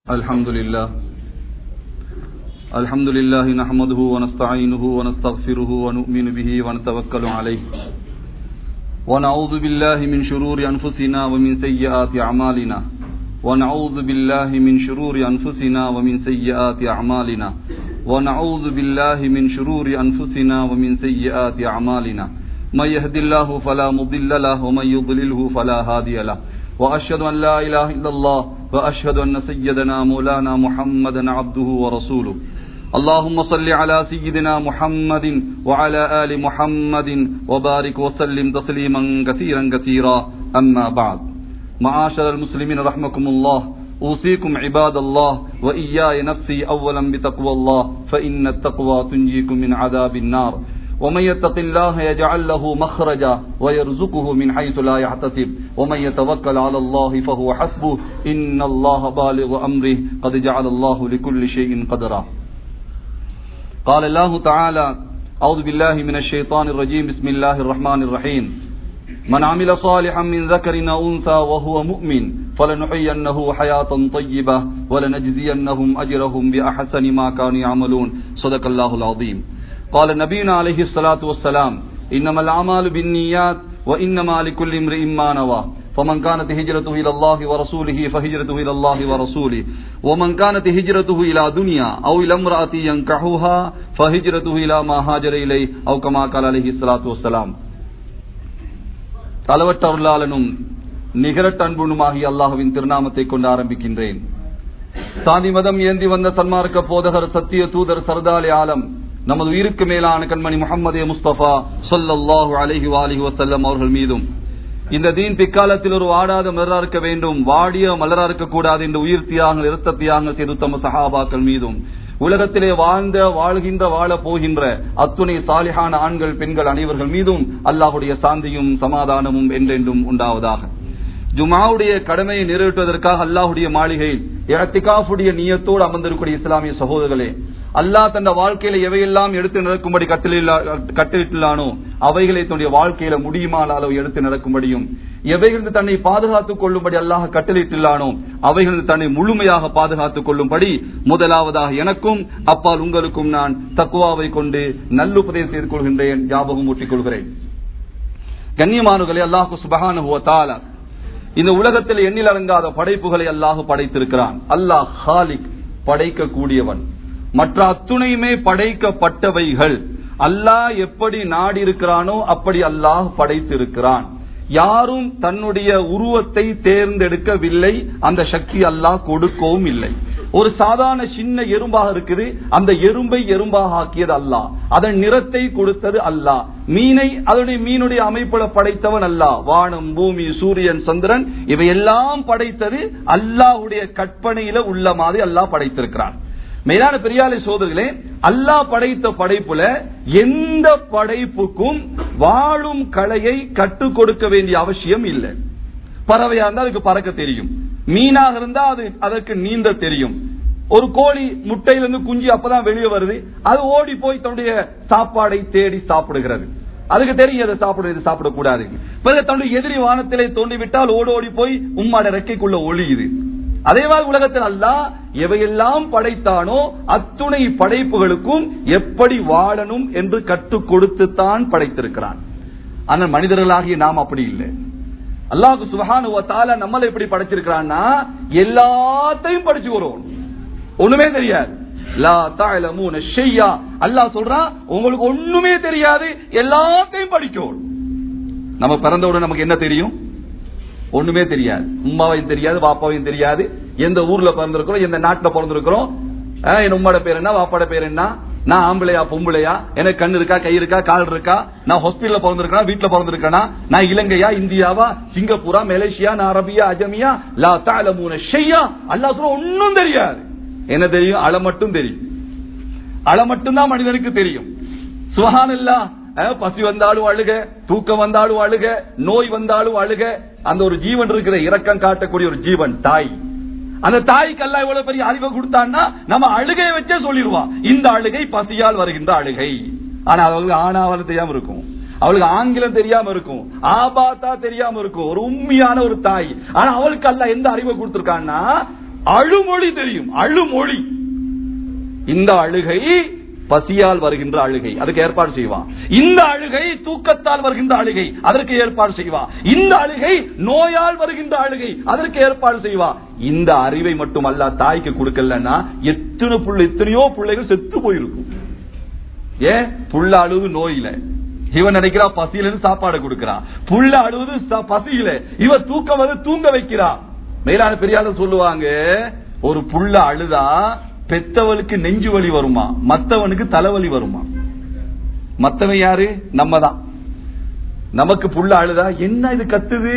الحمد لله نحمده ونستعينه ونستغفره ونؤمن به ونتوكل عليه ونعوذ بالله من شرور أنفسنا ومن سيئات أعمالنا ونعوذ بالله من شرور أنفسنا ومن سيئات أعمالنا ونعوذ بالله من شرور أنفسنا ومن سيئات أعمالنا من يهد الله فلا مضل له ومن يضلله فلا هادي له وأشهد أن لا إله إلا الله وأشهد أن سيدنا مولانا محمدا عبده ورسوله اللهم صل على سيدنا محمد وعلى آل محمد وبارك وسلم تسليما كثيرا كثيرا أما بعد معاشر المسلمين رحمكم الله أوصيكم عباد الله وإياي نفسي أولا بتقوى الله فإن التقوى تنجيكم من عذاب النار ومن يتق الله يجعل له مخرجا ويرزقه من حيث لا يحتسب ومن يتوكل على الله فهو حسبه إن الله بالغ أمره قد جعل الله لكل شيء قدرا قال الله تعالى أعوذ بالله من الشيطان الرجيم بسم الله الرحمن الرحيم من عمل صالحا من ذكر أو أنثى وهو مؤمن فلنحيينه حياة طيبة ولنجزينهم أجرهم بأحسن ما كانوا يعملون صدق الله العظيم قال نبينا عليه الصلاة والسلام إنما الأعمال بالنيات وإنما لكل امرئ ما نوى فمن كانت هجرته إلى الله ورسوله فهجرته إلى الله ورسوله ومن كانت هجرته إلى دنيا أو إلى امرأة ينكحها فهجرته إلى ما هاجر إليه أو كما قال عليه الصلاة والسلام அளவற்ற அருளாளனும் நிகரற்ற அன்புமாகிய அல்லாஹ்வின் திருநாமத்தை கொண்டு ஆரம்பிக்கின்றேன். சாதி மதம் ஏந்தி வந்த சன்மார்க்க போதகர் சத்திய தூதர் சர்தாலி ஆலம் நமது உயிருக்கு மேலான கண்மணி முஹம்மதே முஸ்தபா ஸல்லல்லாஹு அலைஹி வஆலிஹி வஸல்லம் அவர்கள் மீதும் இந்த தீன் பிற்காலத்தில் ஒரு வாடாத மலரா இருக்க வேண்டும், வாடிய மலரா இருக்க கூடாது என்று உயிர் தியாகங்கள் இரத்த தியாகங்கள் செய்த உத்தம சஹாபாக்கள் மீதும் உலகத்திலே வாழ்கின்ற வாழ போகின்ற அத்துணை சாலிஹான ஆண்கள் பெண்கள் அனைவர்கள் மீதும் அல்லாஹுடைய சாந்தியும் சமாதானமும் என்றென்றும் உண்டாவதாக. ஜுமாவுடைய கடமையை நிறைவேற்றுவதற்காக அல்லாஹுடைய மாளிகையில் இஅ்திகாஃபுடைய நியத்தோடு அமர்ந்திருக்கூடிய இஸ்லாமிய சகோதரர்களே, அல்லாஹ் தன் வாழ்க்கையில எவையெல்லாம் எடுத்து நடக்கும்படி கட்டளையிட்டானோ அவைகளை தன்னுடைய வாழ்க்கையில முடியுமான அளவு எடுத்து நடக்கும்படியும், எவைகளிலிருந்து தன்னை பாதுகாத்துக் கொள்ளும்படி அல்லாஹ் கட்டளையிட்டுள்ளானோ அவைகளிலிருந்து தன்னை முழுமையாக பாதுகாத்துக் கொள்ளும்படி முதலாவதாக எனக்கும் அப்பால் உங்களுக்கும் நான் தக்வாவை கொண்டு நல்லுபதேசம் செய்து கொள்கின்றேன், ஞாபகம் ஊட்டிக் கொள்கிறேன். கண்ணியமானவர்களே, அல்லாஹ் சுப்ஹானஹு வ தஆலா இந்த உலகத்தில் எண்ணில் அடங்காத படைப்புகளை அல்லாஹ் படைத்திருக்கிறான். அல்லாஹ் ஹாலிக், படைக்க கூடியவன். மற்ற அத்துணையுமே படைக்கப்பட்டவைகள். அல்லாஹ் எப்படி நாடி இருக்கிறானோ அப்படி அல்லாஹ் படைத்திருக்கிறான். யாரும் தன்னுடைய உருவத்தை தேர்ந்தெடுக்கவில்லை, அந்த சக்தி அல்லாஹ் கொடுக்கவும் இல்லை. ஒரு சாதாரண சின்ன எறும்பாக இருக்குது, அந்த எறும்பை எறும்பாக ஆக்கியது அல்லாஹ், அதன் நிறத்தை கொடுத்தது அல்லாஹ். மீனை அதனுடைய மீனுடைய அமைப்புல படைத்தவன் அல்லாஹ். வானம், பூமி, சூரியன், சந்திரன் இவையெல்லாம் படைத்தது அல்லாஹ்வுடைய கற்பனையில உள்ள மாதிரி அல்லாஹ் படைத்திருக்கிறான். மேலான பெரியாலை சோதர்களே, அல்லாஹ் படைத்த படைப்புல எந்த படைப்புக்கும் வாழும் கலையை கற்றுக் கொடுக்க வேண்டிய அவசியம் இல்லை. பறவையா இருந்தா அதுக்கு பறக்க தெரியும், மீனாக இருந்தா அதற்கு நீந்த தெரியும். ஒரு கோழி முட்டையிலிருந்து குஞ்சு அப்பதான் வெளியே வருது, அது ஓடி போய் தன்னுடைய சாப்பாடை தேடி சாப்பிடுகிறது. அதுக்கு தெரியும் அதை சாப்பிடுறது சாப்பிடக்கூடாது. பிறகு தன்னுடைய எதிரி வானத்திலே தோண்டிவிட்டால் ஓடி போய் உம்மாட ரெக்கைக்குள்ள ஒளியுது. அதேவாறு உலகத்தில் அல்லாஹ் எவையெல்லாம் படைத்தானோ அத்துணை படைப்புகளுக்கும் எப்படி வாழணும் என்று கற்றுக் கொடுத்துத்தான் படைத்திருக்கிறான். ஆனால் மனிதர்களாகிய நாம் அப்படி இல்லை. அல்லாஹ் சுப்ஹானஹு வ தஆலா நம்மளை எப்படி படைச்சிருக்கிறான்னா எல்லாத்தையும் படிச்சு வரும், ஒண்ணுமே தெரியாது. லா தஅலமூன ஷையா, அல்லாஹ் சொல்றான் உங்களுக்கு ஒண்ணுமே தெரியாது, எல்லாத்தையும் படிக்கணும். நம்ம பிறந்தவுடன் நமக்கு என்ன தெரியும்? ஒண்ணுமே தெரியாது. உம்மாவையும் தெரியாது, பாப்பாவையும் தெரியாது, எந்த ஊர்ல பிறந்திருக்கிறோம், எந்த நாட்டுல பிறந்திருக்கிறோம், என் உம்மாட பேர் என்ன, பாப்பாட பேர் என்ன, நான் ஆம்பளையா பொம்பளையா, எனக்கு கண்ணு இருக்கா, கை இருக்கா, கால் இருக்கா, நான் ஹாஸ்பிட்டல்ல பிறந்திருக்கேன், வீட்டுல பிறந்திருக்கேனா, நான் இலங்கையா, இந்தியாவா, சிங்கப்பூரா, மலேசியா, நான் அரபியா, அஜமியா, லா தஅலமூன ஷையா, அல்லாஹ் சொல்ற ஒன்னும் தெரியாது. என்ன தெரியும்? அழ மட்டும் தெரியும். அழ மட்டும்தான் மனிதனுக்கு தெரியும். சுப்ஹானல்லாஹ். பசி வந்தாலும் அழுக, தூக்கம் வந்தாலும் அழுக, நோய் வந்தாலும் அழுக. அந்த ஒரு ஜீவன் இருக்கிற, இரக்கம் காட்டக்கூடிய ஒரு ஜீவன் தாய். அந்த தாய்க்கு அல்லாஹ் எவ்வளவு பெரிய அறிவை கொடுத்தான்னா நம்ம அழுகையை வச்சே சொல்லிடுவான், இந்த அழுகை பசியால் வருகின்ற அழுகை. ஆனா அவங்களுக்கு ஆனாவல் தெரியாம இருக்கும், அவளுக்கு ஆங்கிலம் தெரியாம இருக்கும், ஆபாத்தா தெரியாம இருக்கும், ஒரு உண்மையான ஒரு தாய். ஆனா அவளுக்கு அல்லாஹ் எந்த அறிவை கொடுத்திருக்கான்னா அழுமொழி தெரியும், அழுமொழி. இந்த அழுகை பசியால் வருகின்ற அழுகை, அதுக்கு ஏற்பாடு செய்வா. இந்த அழுகை தூக்கத்தால் வருகின்ற அழுகை, அதற்கு ஏற்பாடு செய்வா. இந்த அழுகை நோயால் வருகின்ற அழுகை, அதற்கு ஏற்பாடு செய்வா. இந்த அறிவை மட்டும் அல்ல தாய்க்கு கொடுக்கலன்னா எத்தனையோ பிள்ளைகள் செத்து போயிருக்கும். ஏன்? புள்ள அழுது நோயில, இவன் நினைக்கிறா பசியில சாப்பாடு கொடுக்கிறா. புள்ள அழுவது பசியில, இவன் தூக்கம் வந்து தூங்க வைக்கிறா. மேலான பெரியார் சொல்லுவாங்க, ஒரு புள்ள அழுதா பெத்தவனுக்கு நெஞ்சு வலி வருமா, மத்தவனுக்கு தலைவலி வருமா? மத்தவன் யாரு? நம்ம தான். நமக்கு புள்ள அழுதா என்ன இது கத்துது,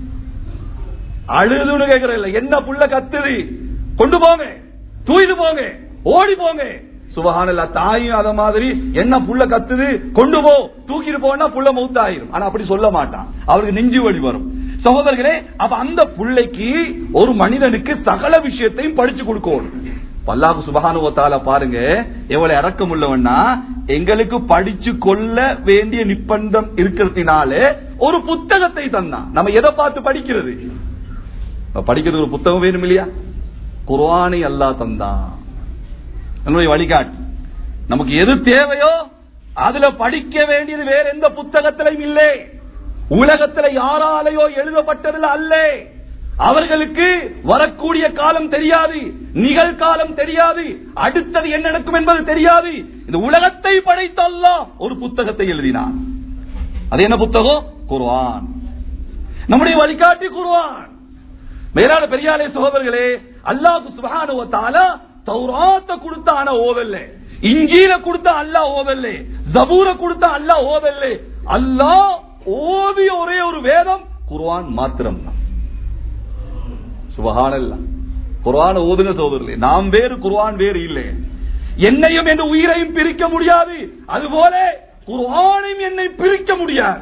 அழுதுன்னு கேக்குற, என்ன புள்ள கத்துது, கொண்டு போங்க, தூக்கிட்டு போங்க, ஓடி போங்க. சுபஹானல்லாஹ். தாயும் அத மாதிரி, என்ன புள்ள கத்துது, கொண்டு போ, தூக்கிட்டு போனா புள்ள மௌத்தாயிரும். ஆனா அப்படி சொல்ல மாட்டான், அவருக்கு நெஞ்சு வலி வரும். சகோதரர்களே, அப்ப அந்த புள்ளைக்கு ஒரு மனிதனுக்கு சகல விஷயத்தையும் படிச்சு கொடுக்கணும். அல்லாஹ் சுப்ஹானஹு வ தஆலா பாருங்க எவ்வளவு இரக்கம் உள்ளவன்னா, எங்களுக்கு படிச்சு கொள்ள வேண்டிய நிர்பந்தம் இருக்கிறதுனாலே ஒரு புத்தகத்தை தந்தான். நம்ம எதை பார்த்து படிக்கிறது? படிக்கிறது ஒரு புத்தகம் வேணும் இல்லையா? குர்ஆனை அல்லாஹ் தந்தான், நம்முடைய வழிகாட்டி. நமக்கு எது தேவையோ அதுல படிக்க வேண்டியது வேற எந்த புத்தகத்திலும் இல்லை. உலகத்தில் யாராலையோ எழுதப்பட்டதில் அல்ல. அவர்களுக்கு வரக்கூடிய காலம் தெரியாது, நிகழ்காலம் தெரியாது, அடுத்தது என்ன நடக்கும் என்பது தெரியாது. இந்த உலகத்தை படைத்த அல்லாஹ் ஒரு புத்தகத்தை எழுதினான். அது என்ன புத்தகம்? குர்ஆன். நம்முடைய வழிகாட்டி குர்ஆன். மேலான பெரியாரே சகோதரர்களே, அல்லாஹ் சுப்ஹானஹு வ தஆலா தௌராத்தை கொடுத்த ஆனா ஓதல்ல, இன்ஜீல கொடுத்த அல்லாஹ் ஓதல்ல, ஜபூர கொடுத்த அல்லாஹ் ஓதல்ல. அல்லாஹ் ஓதிய ஒரே ஒரு வேதம் குர்ஆன் மாத்திரம் தான். சுப்ஹானல்லாஹ். குர்ஆன் ஓதுங்க சகோதரர்களே, நாம் வேறு குர்ஆன் வேறு இல்லை. என்னையும் என் உயிரையும் பிரிக்க முடியாது, அதுபோல குர்ஆனையும் என்னை பிரிக்க முடியாது.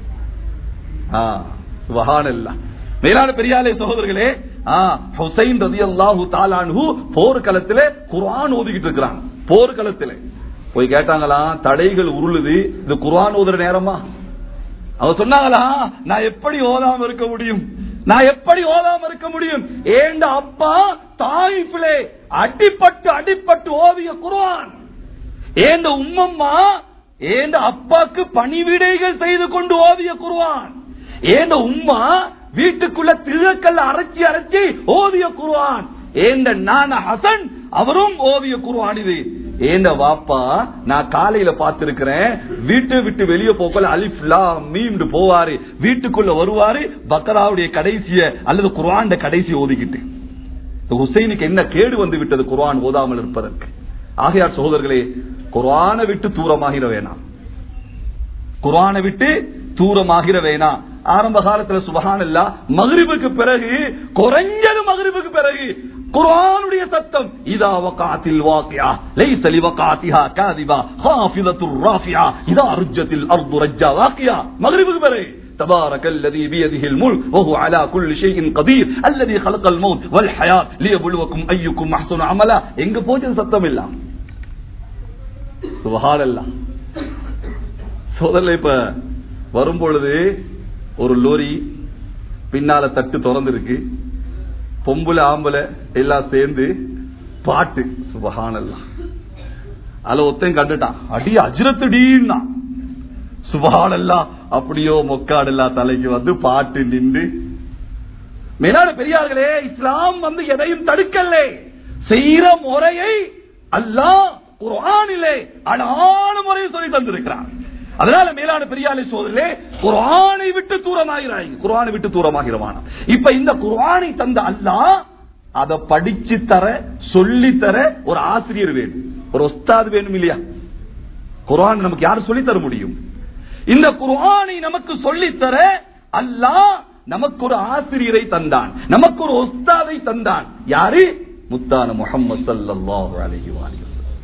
சுப்ஹானல்லாஹ். மேலான பெரியாரே சகோதரர்களே, ஹுசைன் ரலியல்லாஹு தஆலா அன்ஹு போர்க்களத்திலே குர்ஆன் ஓதிக்கிட்டு இருக்கிறாங்க. போர்க்களத்திலே போய் கேட்டாங்களா, தடைகள் உருளுது, இது குர்ஆன் ஓதுற நேரமா? அவங்க சொன்னாங்களா, நான் எப்படி ஓதாம இருக்க முடியும், நான் எப்படி ஓதாம இருக்க முடியும்? ஏண்ட அப்பா தாயிஃபிலே அடிபட்டு அடிபட்டு ஓதிய குர்ஆன். ஏண்ட உம்மம்மா ஏண்ட அப்பாக்கு பணிவிடைகள் செய்து கொண்டு ஓதிய குர்ஆன். ஏண்ட உம்மா வீட்டுக்குள்ள திருக்கல்ல அரைச்சி அரைச்சி ஓதிய குர்ஆன். ஏண்ட நானா ஹசன் அவரும் ஓதிய குர்ஆன். இது ஏண்ட வாப்பா நான் காலையில பார்த்திருக்கிறேன், வீட்டை விட்டு வெளியே போக்கல அலிஃப் லாம் மீம் போவாரு, வீட்டுக்குள்ள வருவாரு, பக்கராவுடைய கடைசிய அல்லது குர்ஆன் கடைசி ஓதிக்கிட்டு. ஹுசைனுக்கு என்ன கேடு வந்து விட்டது குர்ஆன் ஓதாமல் இருப்பதற்கு? ஆகையார் சகோதரர்களே, குர்ஆனை விட்டு தூரமாகிற வேணாம், குர்ஆனை விட்டு தூரமாகிற வேணாம். ஆரம்ப காலத்துல சுப்ஹானல்லாஹ் மக்ரிபுக்கு பிறகு, குறைஞ்சது மக்ரிபுக்கு பிறகு குர்ஆனுடைய சத்தம், இதா வகாத்தில் வாகியா லைஸ லிவகாத்திஹா காதிபா ஹாஃபிலத்துர் ராஃபியா இதா ருஜ்ஜத்தில் அர்து ரஜ்ஜா வாகியா. மக்ரிபுக்கு பிறகு தபாரக்கல்லதி பியதிஹில் முல்க் வஹு அலா குல்லி ஷைஇன் கதீர் அல்லதி خلقல் மௌத் வல் ஹயாத் லியப்லுவக்கும் அய்யுக்கும் அஹ்சனு அமலா. எங்க போச்சு சத்தம் இல்ல? சுப்ஹானல்லாஹ். சோதரே, இப்ப வரும்பொழுது ஒரு லோரி பின்னால தட்டு திறந்திருக்கு, பொம்புல ஆம்பளை எல்லாம் சேர்ந்து பாட்டு. சுப்ஹானல்லாஹ். அல ஒத்தையும் கண்டுட்டான், அடி அஜ்ரத்துடீன்னா. சுப்ஹானல்லாஹ். அப்படியோ மொக்காடெல்லாம் தலைக்கு வந்து பாட்டு நின்று. மேலான பெரியார்களே, இஸ்லாம் வந்து எதையும் தடுக்கல, செய்யற முறையை அல்லாஹ் குர்ஆனிலே அழகான முறையை சொல்லி தந்திருக்கிறான். அதனால மேலான பெரியாரை சோதரே, குர்ஆனை விட்டு தூரமாகிறாய், குர்ஆனை விட்டு தூரமாகிறவான. இப்ப இந்த குர்ஆனை தந்த அல்லாஹ் அதை படிச்சு தர சொல்லி தர ஒரு ஆசிரியர் வேணும், ஒரு உஸ்தாத் வேணும் இல்லையா? குர்ஆன் நமக்கு யாரு சொல்லி தர முடியும்? இந்த குர்ஆனை நமக்கு சொல்லித்தர அல்லாஹ் நமக்கு ஒரு ஆசிரியரை தந்தான், நமக்கு ஒரு உஸ்தாதை தந்தான். யாரு? முத்தான முஹம்மது ஸல்லல்லாஹு அலைஹி வஸல்லம்.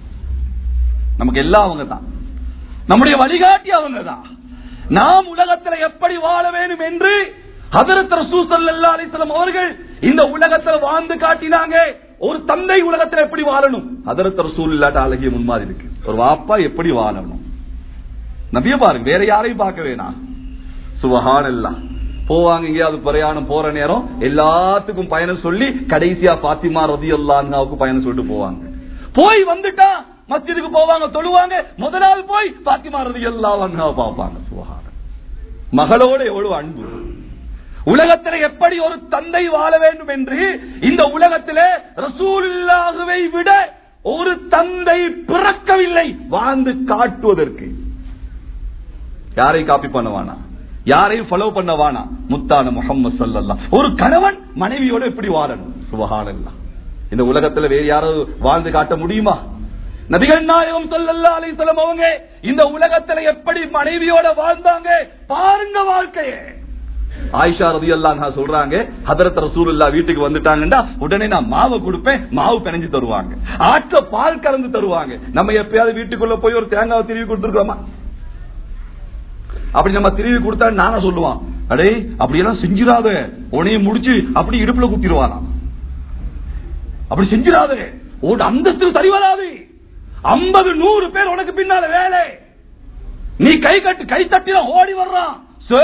நமக்கு எல்லாம் அவங்க தான், நம்முடைய வழிகாட்டி அவங்க தான். நாம் உலகத்தில் எப்படி வாழ வேண்டும் என்று ஹஜ்ரத் ரசூல் ஸல்லல்லாஹு அலைஹி வஸல்லம் அவர்கள் இந்த உலகத்தில் வாழ்ந்து காட்டினாங்க. ஒரு தந்தை உலகத்தில் எப்படி வாழணும், ஹஜ்ரத் ரசூலுல்லாஹி அழகிய முன்மாதிரி இருக்கு. ஒரு வாப்பா எப்படி வாழணும், நபியை பாருங்க, வேற யாரையும் பார்க்க வேணாம். சுப்ஹானல்லாஹ். போவாங்க. எங்கேயாவது பிரயாணம் போற நேரம் எல்லாத்துக்கும் பயணம் சொல்லி கடைசியா பாத்திமா ரலியல்லாஹு அன்ஹாவுக்கு பயணம் சொல்லிட்டு போவாங்க. போய் வந்துட்டா மஸ்ஜிதுக்கு போவாங்க, தொழுவாங்க. முதலாவது போய் பாத்திமா ரலியல்லாஹு அன்ஹாவை பார்ப்பாங்க. சுப்ஹானல்லாஹ். மகளோட எவ்வளவு அன்பு! உலகத்திலே எப்படி ஒரு தந்தை வாழ வேண்டும் என்று இந்த உலகத்திலே ரசூலுல்லாஹ்வை விட ஒரு தந்தை பிறக்கவில்லை வாழ்ந்து காட்டுவதற்கு. யாரையும் காப்பி பண்ணவானா, யாரையும் ஃபாலோ பண்ணவானா, முத்தான முஹம்மது ஸல்லல்லாஹு. ஒரு கணவன் மனைவியோட எப்படி வாழணும்? சுப்ஹானல்லாஹ். இந்த உலகத்துல வேற யாரும் வாழ்ந்து காட்ட முடியுமா? நபிகள் நாயகம் ஸல்லல்லாஹு அலைஹி வஸல்லம் அவங்க இந்த உலகத்துல எப்படி மனைவியோட வாழ்ந்தாங்க பாருங்க வாழ்க்கையே. ஆயிஷா ரலியல்லாஹு அன்ஹா சொல்றாங்க, ஹதரத் ரசூலுல்லாஹ் வீட்டுக்கு வந்துட்டாங்கன்னா உடனே நான் மாவு கொடுப்பேன், மாவு பிணைஞ்சு தருவாங்க, ஆற்ற பால் கலந்து தருவாங்க. நம்ம எப்பயாவது வீட்டுக்குள்ள போய் ஒரு தேங்காவை திருவி கொடுத்துருக்கோமா? அப்படி நம்ம திருவி கொடுத்தா நானா சொல்லுவான், அடே அப்படியெல்லாம் செஞ்சிடாத, உனைய முடிச்சு அப்படி இடுப்புல குத்திடுவானா, அப்படி செஞ்சிடாத, உன் அந்தஸ்து சரி வராது, 50-100 பேர் உனக்கு பின்னால வேலை, நீ கை தட்டில ஓடி வர்றான்,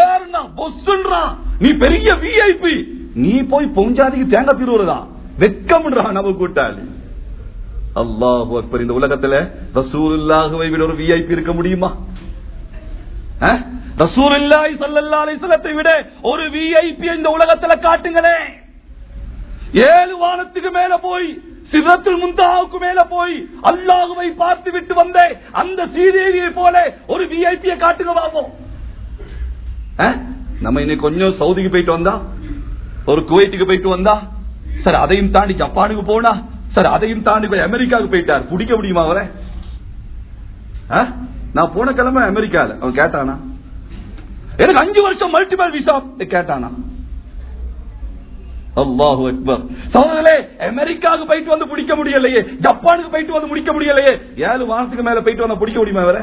நீ பெரிய விஐபி, நீ போய் பொஞ்சாதிக்கு தேங்காய் திருவுறதா வெக்கம்ன்றான் நம்ம கூட்டாளி. அல்லாஹு அக்பர். இந்த உலகத்துல ரசூலுல்லாஹ்வை விட ஒரு விஐபி இருக்க முடியுமா? ரசூலுல்லாஹி ஸல்லல்லாஹு அலைஹி வஸல்லத்தை விட ஒரு விஐபி இந்த உலகத்துல காட்டுங்களே. 7 வானத்துக்கு மேல போய் சிதறத்துல் முன்தஹாவுக்கு மேல போய் அல்லாஹ்வை பார்த்து விட்டு வந்த அந்த ஸ்ரீதேவியை போல ஒரு விஐபியை காட்டுங்க பாப்போம். நம்ம இன்னைக்கு கொஞ்சம் சவுதிக்கு போயிட்டு வந்தா, ஒரு குவைட்டுக்கு போயிட்டு வந்தா, சார் அதையும் தாண்டி ஜப்பானுக்கு போனா, சார் அதையும் தாண்டி போய் அமெரிக்காவுக்கு போயிட்டார், பிடிக்க முடியுமா அவரை? நான் போன கிழமை அமெரிக்கால அவன் கேட்டானா, எனக்கு 5 வருஷம் மல்டிபிள் விசா கேட்டானா? அல்லாஹு அக்பர். சகோதரர்களே, அமெரிக்காவுக்கு போயிட்டு வந்து பிடிக்க முடியலையே, ஜப்பானுக்கு போயிட்டு வந்து முடிக்க முடியலையே, 7 வாரத்துக்கு மேல போயிட்டு வந்து பிடிக்க முடியுமா அவரை?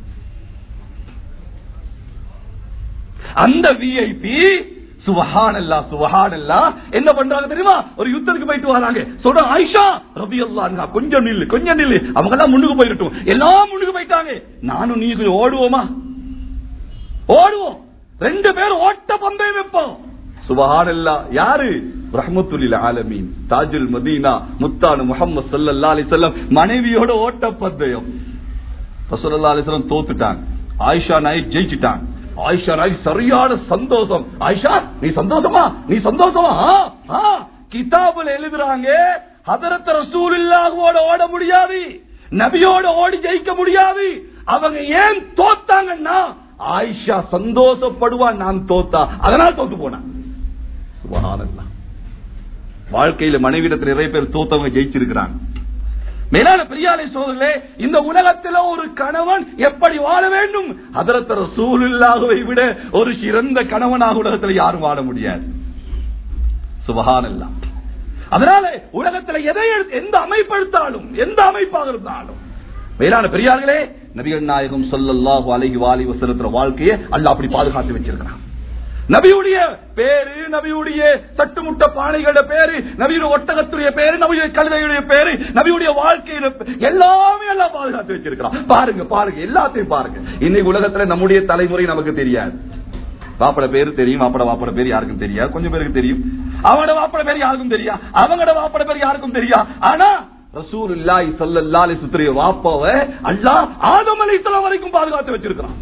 அந்த விஐபி சுப்ஹானல்லாஹ் சுப்ஹானல்லாஹ் என்ன பண்றாங்க தெரியுமா? ஒரு யுத்தத்துக்கு போயிட்டு வராங்க. சொல்ற ஆயிஷா ரலியல்லாஹு அன்ஹா கொஞ்சம் நில்லு, அவங்க எல்லாம் முன்னுக்கு போயிரட்டும். எல்லாம் முன்னுக்கு போயிட்டாங்க, நானும் நீ கொஞ்சம் ஓடுவோமா? ஓடுவோம். 2 பேரும் ஓட்ட பந்தயம் வைப்போம். சுப்ஹானல்லாஹ். யாரு? ரஹ்மத்துல் லில் ஆலமீன், தாஜுல் மதீனா, முத்தான முஹம்மது ஸல்லல்லாஹு அலைஹி வஸல்லம் மனைவியோட ஓட்ட பந்தயம். ரசூலுல்லாஹி அலைஹி வஸல்லம் தோத்துட்டாங்க, ஆயிஷா நாயக் ஜெயிச்சிட்டாங்க. ஆயிஷா நாயக் சரியான சந்தோஷம். ஆயிஷா நீ சந்தோஷமா? நீ சந்தோஷமா? கிதாபுல எழுதுறாங்க, ஹதரத் ரசூலுல்லாஹ்வோட ஓட முடியாது, நபியோட ஓடி ஜெயிக்க முடியாது. அவங்க ஏன் தோத்தாங்கன்னா ஆயிஷா சந்தோஷப்படுவா நான் தோத்தா, அதனால தோத்து போனான். சுப்ஹானல்லாஹ். வாழ்க்கையில மனைவிடத்தில் நிறைய பேர் தோத்தவங்க ஜெயிச்சிருக்கிறாங்க. மேலான பெரியாரை சோதரே, இந்த உலகத்தில் ஒரு கணவன் எப்படி வாழ வேண்டும்? ஹதரத் ரசூலுல்லாஹ்வை விட ஒரு சிறந்த கணவனாக உலகத்தில் யாரும் வாழ முடியாது. சுப்ஹானல்லாஹ். அதனால உலகத்தில் எதை எந்த அமைப்பெடுத்தாலும், எந்த அமைப்பாக இருந்தாலும், மேலான பெரியார்களே, நபிகள் நாயகம் ஸல்லல்லாஹு அலைஹி வஸல்லம் வாழ்க்கையை அல்லாஹ் அப்படி பாதுகாத்து வச்சிருக்கிறான். நபியுடைய பேரு, நபியுடைய சட்டுமுட்ட பானைகளோட பேரு, நபியுடைய ஒட்டகத்துடைய பேரு, நபியுடைய கழுதையுடைய பேரு, நபியுடைய வாழ்க்கையில எல்லாமே எல்லாம் பாதுகாத்து வச்சிருக்கிறான். பாருங்க பாருங்க, எல்லாத்தையும் பாருங்க. இன்னைக்கு உலகத்துல நம்முடைய தலைமுறை நமக்கு தெரியாது. வாப்பட பேரு தெரியும், வாப்பட பேர் யாருக்கும் தெரியாது, கொஞ்சம் பேருக்கு தெரியும். அவனோட வாப்பட பேர் யாருக்கும் தெரியா, அவங்களோட வாப்பட பேர் யாருக்கும் தெரியா. ஆனா ரசூலுல்லாஹி ஸல்லல்லாஹு அலைஹி வஸல்லம் வாப்பாவை அல்லாஹ் ஆதம் அலைஹிஸ்ஸலாம் வரைக்கும் பாதுகாத்து வச்சிருக்கிறான்.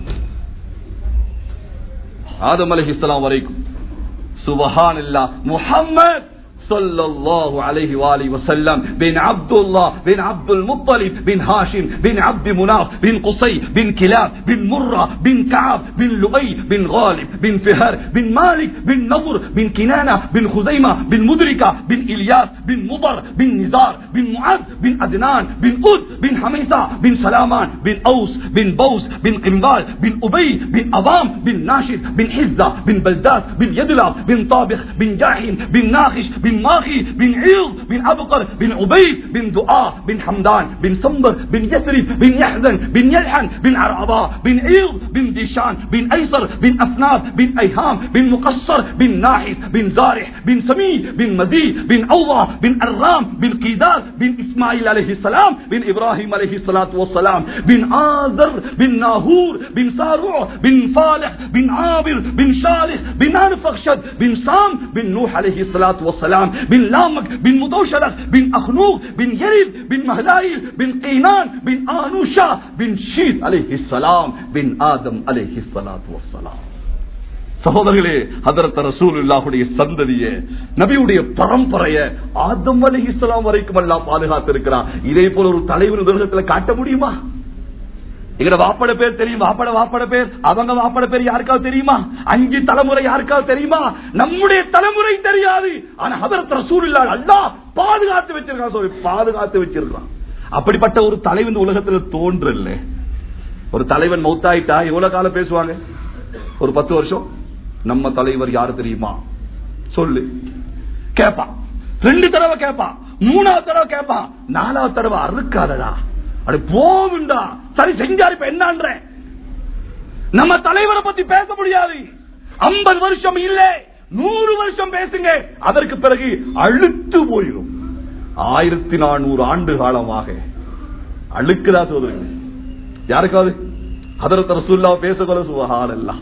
ஆதம் அலைஹிஸ்ஸலாம் வரைக்கும். சுப்ஹானல்லாஹ். Muhammad sallallahu alayhi wa alihi wa sallam bin Abdullah bin Abdul Muttalib bin Hashim bin Abd Munaf bin Qusay bin Kilab bin Murrah bin Ka'ab bin Lu'ay bin Ghalib bin Fihr bin Malik bin Nadr bin Kinana bin Khuzaimah bin Mudrika bin Ilyas bin Mudar bin Nizar bin Mu'ad bin Adnan bin Ud bin Hamisa bin Salaman bin Aus bin Baus bin Qimbal bin Ubay bin Awam bin Nashid bin Hizza bin Baldas bin Yadlab bin Tabikh bin Jahin bin Nakhish bin Mahi பின் ஈத் பின் அபுகர் பின் உபைத் பின் துஆ பின் ஹம்தான் பின் சம்பர் பின் யஸ்ரிப் பின் யஹ்தன் பின் யல்ஹன் பின் அரபா பின் ஈத் பின் திஷான் பின் ஐசர் பின் அஃப்னாத் பின் ஐஹாம் பின் முகஸ்ஸர் பின் நாஹிஸ் பின் ஜாரிஹ் பின் சமீ பின் மதி பின் அவ்வா பின் அர்ராம் பின் கீதார் பின் இஸ்மாயில் அலைஹிஸ்ஸலாம் பின் இப்ராஹிம் அலைஹிஸ்ஸலாத்து வஸ்ஸலாம் பின் ஆஸர் பின் நாஹூர் பின் சாரு பின் ஃபாலிஹ் பின் ஆபிர் பின் ஷாலிஹ் பின் அன்ஃபக்ஷத் பின் சாம் பின் நூஹ் அலைஹிஸ்ஸலாத்து வஸ்ஸலாம் பின் லாமக் பின் முதோஷலத் பின் அஹ்னூக் பின் யரித் பின் மஹலாயில் பின் கீனான் பின் ஆனுஷா பின் ஷீத் அலைஹிஸ்ஸலாம் பின் ஆதம் அலைஹிஸ்ஸலாத்து வஸ்ஸலாம். சகோதரர்களே, ஹதரத் ரசூலுல்லாஹுடைய சந்ததியே, நபியுடைய பரம்பரையை ஆதம் அலைஹிஸ்ஸலாம் வரைக்கும் அல்லாஹ் பாதுகாத்திருக்கிறார். இதே போல ஒரு தலைவர் உலகத்தில் காட்ட முடியுமா? எங்கட வாப்பட பேர் தெரியும், வாப்பட பேர், அவங்க வாப்பட பேர் யாருக்காவது தெரியுமா? 5 தலைமுறை யாருக்காவது தெரியுமா? நம்முடைய தலைமுறை தெரியாது. ஆனா ஹதரத் ரசூலுல்லாஹ் அல்லாஹ் பாதுகாத்து வச்சிருக்கான், பாதுகாத்து வச்சிருக்கான். அப்படிப்பட்ட ஒரு தலைவன் உலகத்தில் தோன்றல. ஒரு தலைவன் மௌத்தாயிட்டா எவ்வளவு காலம் பேசுவாங்க? ஒரு 10 வருஷம். நம்ம தலைவர் யாரு தெரியுமா சொல்லு கேப்பான். 2 தடவை கேப்பான், 3வது தடவை கேப்பான், 4வது தடவை அறுக்காதடா, அப்படி போகுண்டா, சரி செஞ்சாரு இப்ப என்னன்ற. நம்ம தலைவரை பத்தி பேச முடியாது. 50 வருஷம் இல்ல 100 வருஷம் பேசுங்க, அதற்கு பிறகு அழுத்து போயிடும். 1400 ஆண்டு காலமாக அழுக்குதா சோதரங்க யாருக்காவது? ஹதரத் ரசூலுல்லாஹ் பேசக்கூட சுப்ஹானல்லாஹ்.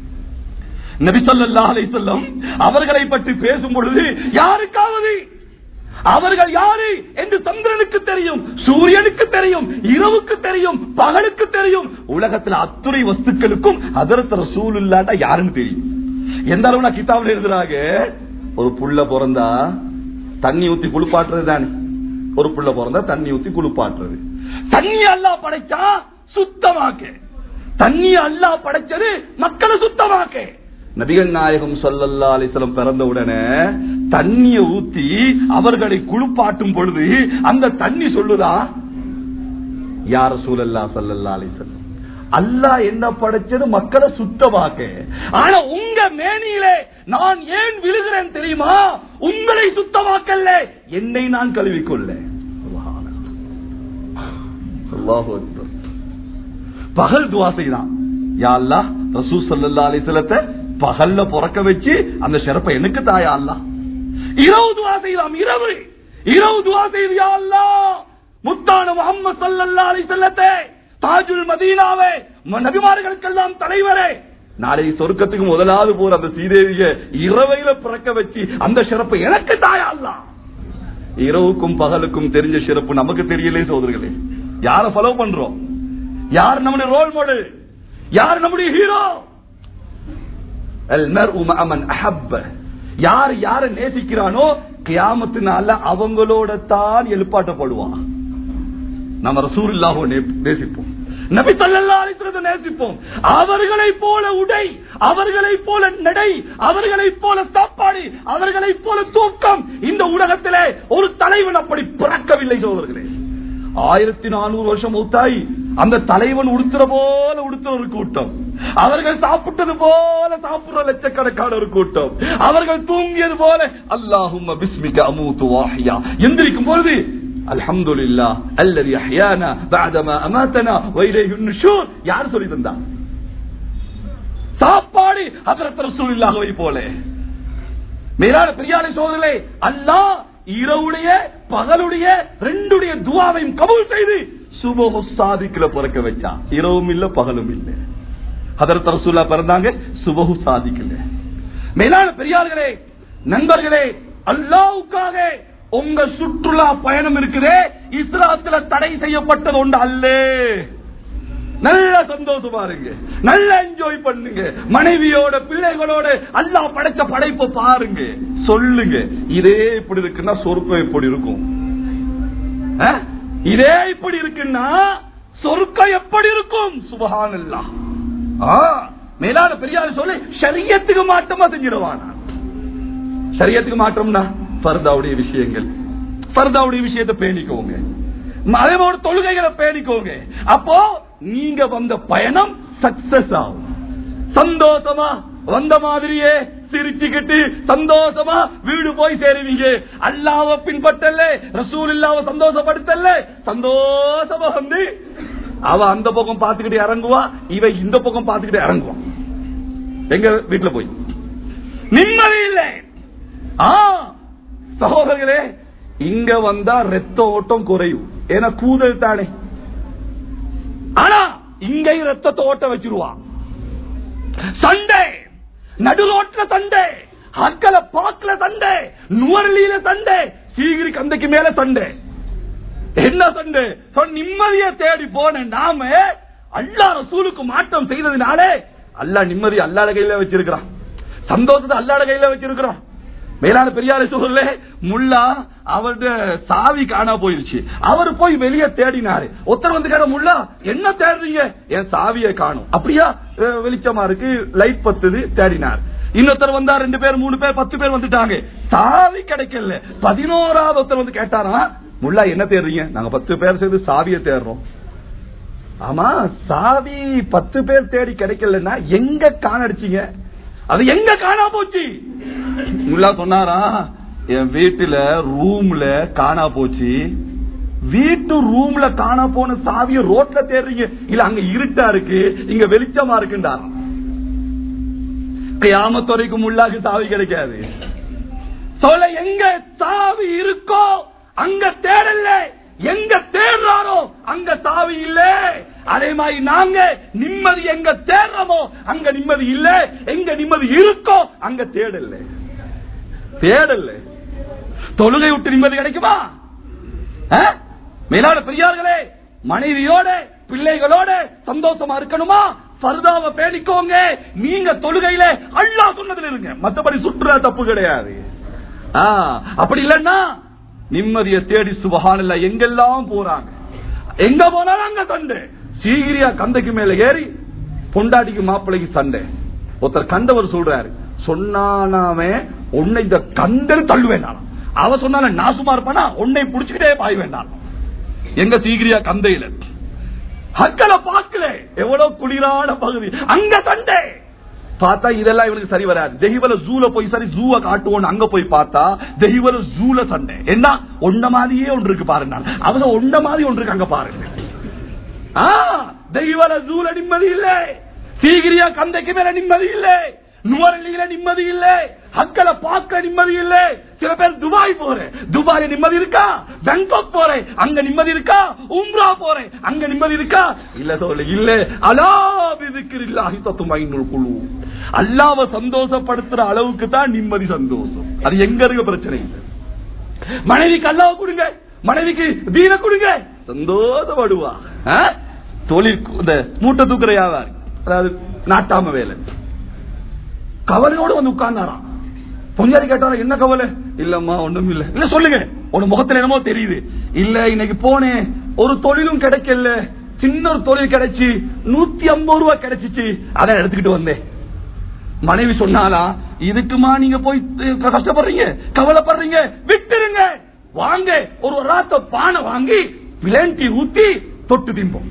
நபி ஸல்லல்லாஹு அலைஹி வஸல்லம் அவர்களை பற்றி பேசும் பொழுது யாருக்காவது அவர்கள் யாரு என்று சந்திரனுக்கு தெரியும், சூரியனுக்கு தெரியும், இரவுக்கு தெரியும், பகலுக்கு தெரியும். உலகத்தில் அத்துணை வஸ்துக்களுக்கும் ஹதரத் ரசூலுல்லாஹ் யாருன்னு தெரியும். எந்த அளவு நான் கிதாபில் எழுதுறாங்க, ஒரு புள்ள பிறந்தா தண்ணி ஊத்தி குளிப்பாட்டுறது தானே. ஒரு புள்ள பிறந்தா தண்ணி ஊத்தி குளிப்பாட்டுறது. தண்ணி அல்லாஹ் படைச்சா சுத்தமாக்க, தண்ணி அல்லாஹ் படைச்சது மக்களை சுத்தமாக்க. நபிகள் நாயகம் ஸல்லல்லாஹு அலைஹி வஸல்லம் பிறந்த உடனே தண்ணியை ஊத்தி அவர்களை குளிப்பாட்டும் பொழுது அந்த தண்ணி சொல்லுதா, யா ரசூலல்லாஹ் ஸல்லல்லாஹு அலைஹி வஸல்லம், அல்லாஹ் என்ன படைச்சது மக்களை சுத்தமாக்க. ஆனா உங்க மேனியிலே நான் ஏன் விழுகிறேன் தெரியுமா? உங்களை சுத்தமாக்கல்ல, என்னை நான் கழுவிக்கொள்ள. அல்லாஹு அக்பர். பகல் துஆ செய்தான், யா அல்லாஹ் ரசூல் ஸல்லல்லாஹு அலைஹி வஸல்லத்தை பகல்ல பிறக்க வச்சு அந்த ஷரஃபை எனக்கு தாயா அல்லாஹ். இரவு துஆ செய்தான், இரவு துஆ செய்து, யா அல்லாஹ் முத்தான முஹம்மது ஸல்லல்லாஹு அலைஹி வஸல்லத்தை, தாஜுல் மதீனாவே, நபிமார்களுக்கெல்லாம் தலைவரே, நாளை சொர்க்கத்துக்கு முதலாவது போற அந்த சீதேவியை இரவையில பிறக்க வச்சு அந்த ஷரஃபை எனக்கு தாயா அல்லாஹ். இரவுக்கும் பகலுக்கும் தெரிஞ்ச ஷரஃப் நமக்கு தெரியலே சோதர்களே. யார ஃபாலோ பண்றோம்? யார் நம்முடைய ரோல் மாடல்? யார் நம்முடைய ஹீரோ? அல்மர்உ மஅ மன் அஹப்ப. யார் யாரை நேசிக்கிறானோ கியாமத்தினால அவங்களோட தான் எழுப்பாட்டப்படுவான். நம்ம ரசூலுல்லாஹ்வை நேசிப்போம், நபி ஸல்லல்லாஹு அலைஹி வஸல்லம் நேசிப்போம். அவர்களை போல உடை, அவர்களை போல நடை, அவர்களை போல சாப்பாடு, அவர்களை போல தூக்கம் இந்த உலகத்திலே ஒரு தலைவன் அப்படி பிறக்கவில்லை சோதர்களே. 1400 வருஷம் மூத்தாய் அந்த தலைவன் உடுத்துற போல உடுத்துற ஒரு கூட்டம், அவர்கள் சாப்பிட்டது போல சாப்பிடுற லட்சக்கணக்கான ஒரு கூட்டம், அவர்கள் தூங்கியது போல அல்லாஹும்ம பிஸ்மிக அமூது வாஹியா எந்திரிக்கும் பொழுது அல்ஹம்துலில்லாஹ் அல்லதி அஹ்யானா பஅதமா அமாதனா வ இலைஹி நுஷூர் யார் சொல்லி தந்தா? சாப்பாடு ஹஜ்ரத் ரசூலுல்லாஹ்வை போல. மேலான பெரியாரை சோதரே, அல்லாஹ் இரவுடைய பகலுடைய 2 துஆவையும் கபூல் செய்து சுபஹு சாதிக்ல பிறக்க வச்சா. இரவும் இல்ல பகலும் இல்ல. ஹஜ்ரத் ரசூலுல்லாஹ் பிறந்தாங்க சுபஹு சாதிக்ல. மேலான பெரியார்களே, நண்பர்களே, அல்லாஹ்வுக்காக உங்க சுற்றுலா பயணம் இருக்குதே, இஸ்லாத்துல தடை செய்யப்பட்டது ஒன்று அல்ல. நல்ல சந்தோஷமா இருங்க, நல்ல என்ஜாய் பண்ணுங்க, மனைவியோட பிள்ளைகளோட அல்லாஹ் படைத்த படைப்பை பாருங்க, சொல்லுங்க இதே இப்படி இருக்குன்னா சொர்க்கம் எப்படி இருக்கும், இதே இப்படி இருக்குன்னா சொர்க்கம் எப்படி இருக்கும். சுப்ஹானல்லாஹ். மேலான பெரியார் சொல்லி ஷரியத்துக்கு மாற்றமா செஞ்சிடுவானா? ஷரியத்துக்கு மாற்றம்னா ஃபர்தாவுடைய விஷயங்கள், ஃபர்தாவுடைய விஷயத்தை பேணிக்கோங்க, அதேபோல தொழுகைகளை பேணிக்கோங்க. அப்போ நீங்க வந்த பயணம் சக்சஸ் ஆகும். சந்தோஷமா வந்த மாதிரியே சிரிச்சுக்கிட்டு சந்தோஷமா வீடு போய் சேருவீங்க. அல்லாஹ்வை பின்பற்றல, ரசூலுல்லாஹ்வை சந்தோஷப்படுத்தல, சந்தோஷமா வந்து அவ அந்த பக்கம் பார்த்துக்கிட்டு இறங்குவா, இவ இந்த பக்கம் பார்த்துக்கிட்டு இறங்குவா. எங்க வீட்டுல போய் நிம்மதி இல்லை. சகோதரர்களே, இங்க வந்தா ரத்த ஓட்டம் குறையும், ஏன்னா கூதல் தானே. ஆனா இங்கேயும் ரத்தத்தை ஓட்ட வச்சிருவா. சண்டை, நடுரோட்ல சண்டை, அக்கல பாக்கல சண்டை, நுவரலியில சண்டை, சீகிரி கந்தைக்கு மேல சண்டை. என்ன சண்டை? நிம்மதியை தேடி போன நாம அல்லாஹ் ரசூலுக்கு மாற்றம் செய்ததினாலே அல்லாஹ் நிம்மதி அல்லாஹ் கையில வச்சிருக்கிறான், சந்தோஷத்தை அல்லாஹ் கையில வச்சிருக்கிறான். மேலான பெரியாரை சொல்ல முல்லா அவருடைய சாவி காணா போயிருச்சு. அவர் போய் வெளியே தேடினாரு. ஒருத்தர் வந்து கேட்ட, முல்லா என்ன தேடுறீங்க? என் சாவியை காணும். அப்படியா? வெளிச்சமா இருக்கு, லைட் பத்துது, தேடினார். இன்னொருத்தர் வந்தா 2 பேர் 3 பேர் 10 பேர் வந்துட்டாங்க, சாவி கிடைக்கல. 11வது ஒருத்தர் வந்து கேட்டாரா, முல்லா என்ன தேடுறீங்க? நாங்க 10 பேர் சேர்ந்து சாவியை தேடுறோம். ஆமா, சாவி 10 பேர் தேடி கிடைக்கலன்னா எங்க காணடிச்சீங்க? அது எங்க காணா போச்சு? முல்லா சொன்னாரா, என் வீட்டுல ரூம்ல காணா போச்சு. வீட்டு ரூம்ல காணா போன சாவிய ரோட்ல தேடுறீங்க, இல்ல அங்க இருட்டா இருக்கு, இங்க வெளிச்சமா இருக்குன்றாராம். கியாமத் வரைக்கும் முல்லாக்கு சாவி கிடைக்காது. சொல்ல எங்க சாவி இருக்கோ அங்க தேடல, எங்க தேடுறாரோ அங்க சாவி இல்ல. அதே மாதிரி நாங்க நிம்மதி எங்க தேடுறோமோ அங்க நிம்மதி இல்ல, எங்க நிம்மதி இருக்கோ அங்க தேடல. தொழுகை விட்டு நிம்மதி கிடைக்குமா? மேலான பெரியார்களே, மனைவியோட பிள்ளைகளோட சந்தோஷமா இருக்கணுமா? ஃபர்தாவை பேணிக்கோங்க. நீங்க தொழுகையில அல்லாஹ் சொன்னதுல இருங்க, மத்தபடி சுற்றுலா தப்பு கிடையாது. அப்படி இல்லன்னா நிம்மதியை தேடி சுபஹானல்லாஹ் எங்கெல்லாம் போறாங்க, எங்க போனாலும் அங்க சண்டை. சீகிரியா கந்தைக்கு மேல ஏறி பொண்டாட்டிக்கு மாப்பிள்ளைக்கு சண்டை. ஒருத்தர் கண்டவர் சொல்றாரு, சொன்னானாவே உன்னை இந்த கந்தல் தள்ளு வேண்டாம். அவ சொன்னால நான் சும்மா இருப்பானா, உன்னை புடிச்சுக்கிட்டே பாய் வேண்டாம். எங்க சீகிரியா கந்தையில ஹக்கலை பார்க்கல, எவ்வளவு குளிரான பகுதி, அங்க சண்டை. பார்த்தா இதெல்லாம் இவனுக்கு சரி வராது. தெஹிவல ஜூல போய் சரி ஜூவை காட்டுவோம், அங்க போய் பார்த்தா தெஹிவல ஜூல சண்டை. என்ன ஒன்ன மாதிரியே ஒன்று இருக்கு பாருங்க, அவங்க ஒன்ன மாதிரி ஒன்று இருக்கு அங்க பாருங்க. தெஹிவல ஜூல நிம்மதி இல்லை, சீகிரியா கந்தைக்கு மேல நிம்மதி இல்லை, நுவரலியில நிம்மதி இல்லை, ஹக்கலை பார்க்க நிம்மதி இல்லை. சில பேர் துபாய் போறேன், துபாயில நிம்மதி இருக்கா? பேங்காக் போறேன், அங்க நிம்மதி இருக்கா? உம்ரா போறேன், அங்க நிம்மதி இருக்கா? இல்ல சொல்ல இல்ல. அலா பிதிக்ரில்லாஹி தத்மைனுல் குலூப். அல்லாஹ்வை சந்தோஷப்படுத்துற அளவுக்கு தான் நிம்மதி, சந்தோஷம். அது எங்க இருக்க பிரச்சனை இல்லை. மனைவிக்கு அல்லாஹ் கொடுங்க, மனைவிக்கு தீன கொடுங்க, சந்தோஷப்படுவா. தொழில் இந்த மூட்டை தூக்குற வியாபாரி, அதாவது நாட்டாம வேலை, கவலையோடு வந்து உட்கார்ந்தாராம். பொஞ்சாரி கேட்டாரா, என்ன கவலை? இல்லம்மா ஒண்ணும் இல்ல. இல்ல சொல்லுங்க, உன் முகத்துல என்னமோ தெரியுது. இல்ல இன்னைக்கு போனேன், ஒரு தொழிலும் கிடைக்கல, சின்ன ஒரு தொழில் கிடைச்சி 150 ரூபாய் கிடைச்சிச்சு, அதை எடுத்துக்கிட்டு வந்தேன். மனைவி சொன்னாலா, இதுக்குமா நீங்க போய் கஷ்டப்படுறீங்க, கவலைப்படுறீங்க, விட்டுருங்க, வாங்க ஒரு ராத்த பானை வாங்கி பிளேண்டி ஊத்தி தொட்டு திம்போம்.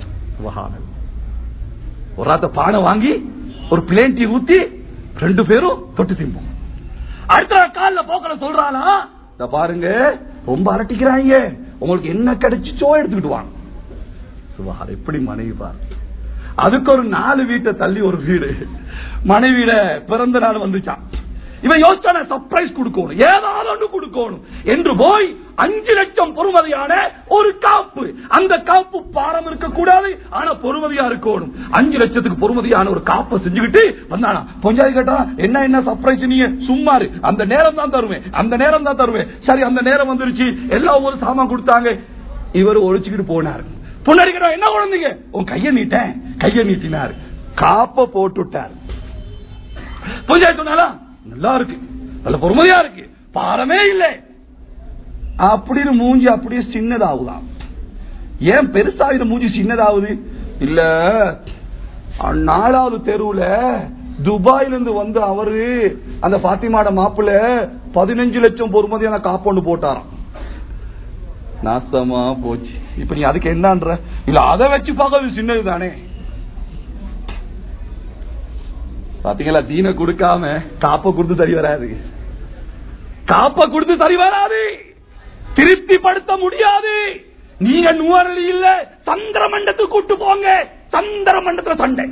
ஒரு ராத்த பானை வாங்கி ஒரு பிளேண்டி ஊத்தி 2 பேரும் தொட்டு திம்போம். அடுத்த கால போக்கல சொல்றானா, பாருங்க ரொம்ப அரட்டிக்கிறாங்க, உங்களுக்கு என்ன கிடைச்சிச்சோ எடுத்துக்கிட்டு வாங்க. சுபஹான், எப்படி மனைவி பாரு. அதுக்கு ஒரு 4 வீட்டை தள்ளி ஒரு வீடு, மனைவியில பிறந்த நாள் வந்துச்சான். இவன் யோசிச்சான சர்ப்ரைஸ் கொடுக்கணும், ஏதாவது ஒன்று கொடுக்கணும் என்று போய் 5 லட்சம் பொறுமதியான ஒரு காப்பு. அந்த காப்பு பாரம் இருக்கக்கூடாது, ஆனா பொறுமதியா இருக்கணும். 5 லட்சத்துக்கு பொறுமதியான ஒரு காப்பை செஞ்சுக்கிட்டு வந்தானா. பொஞ்சாதி கேட்டா, என்ன சர்ப்ரைஸ், நீங்க சும்மாரு, அந்த நேரம் தான் தருவேன், அந்த நேரம் தான் தருவேன். சரி, அந்த நேரம் வந்துருச்சு, எல்லாம் ஒரு சாமான் கொடுத்தாங்க. இவர் ஒழிச்சுக்கிட்டு போனார். பொண்ணாடி கேட்டா, என்ன குழந்தைங்க, உன் கைய நீட்டேன், கைய நீட்டினார், காப்ப போட்டுட்டார். பொஞ்சாதி சொன்னாலா, நல்லா இருக்கு, நல்ல பொறுமதியா இருக்கு, பாரமே இல்லை அப்படின்னு மூஞ்சி அப்படியே சின்னதாகுதான். ஏன் பெருசாகிற மூஞ்சி சின்னதாகுது? இல்ல, 4வது தெருவுல துபாயிலிருந்து வந்து அவரு அந்த பாத்திமாட மாப்பிள்ள 15 லட்சம் பொறுமதியான காப்பொண்டு போட்டாராம். நாசமா போச்சு. இப்ப நீ அதுக்கு என்னன்ற? இல்ல, அதை வச்சு பார்க்க சின்னது தானே. பாத்தீங்களா, தீன கொடுக்காம காப்ப கொடுத்து சரி வராது, காப்ப கொடுத்து சரி வராது, திருப்திப்படுத்த முடியாது. நீங்க நூறலி இல்ல, சந்திர மண்டலத்துக்கு கூட்டு போங்க, சந்திர மண்டலத்துல சண்டை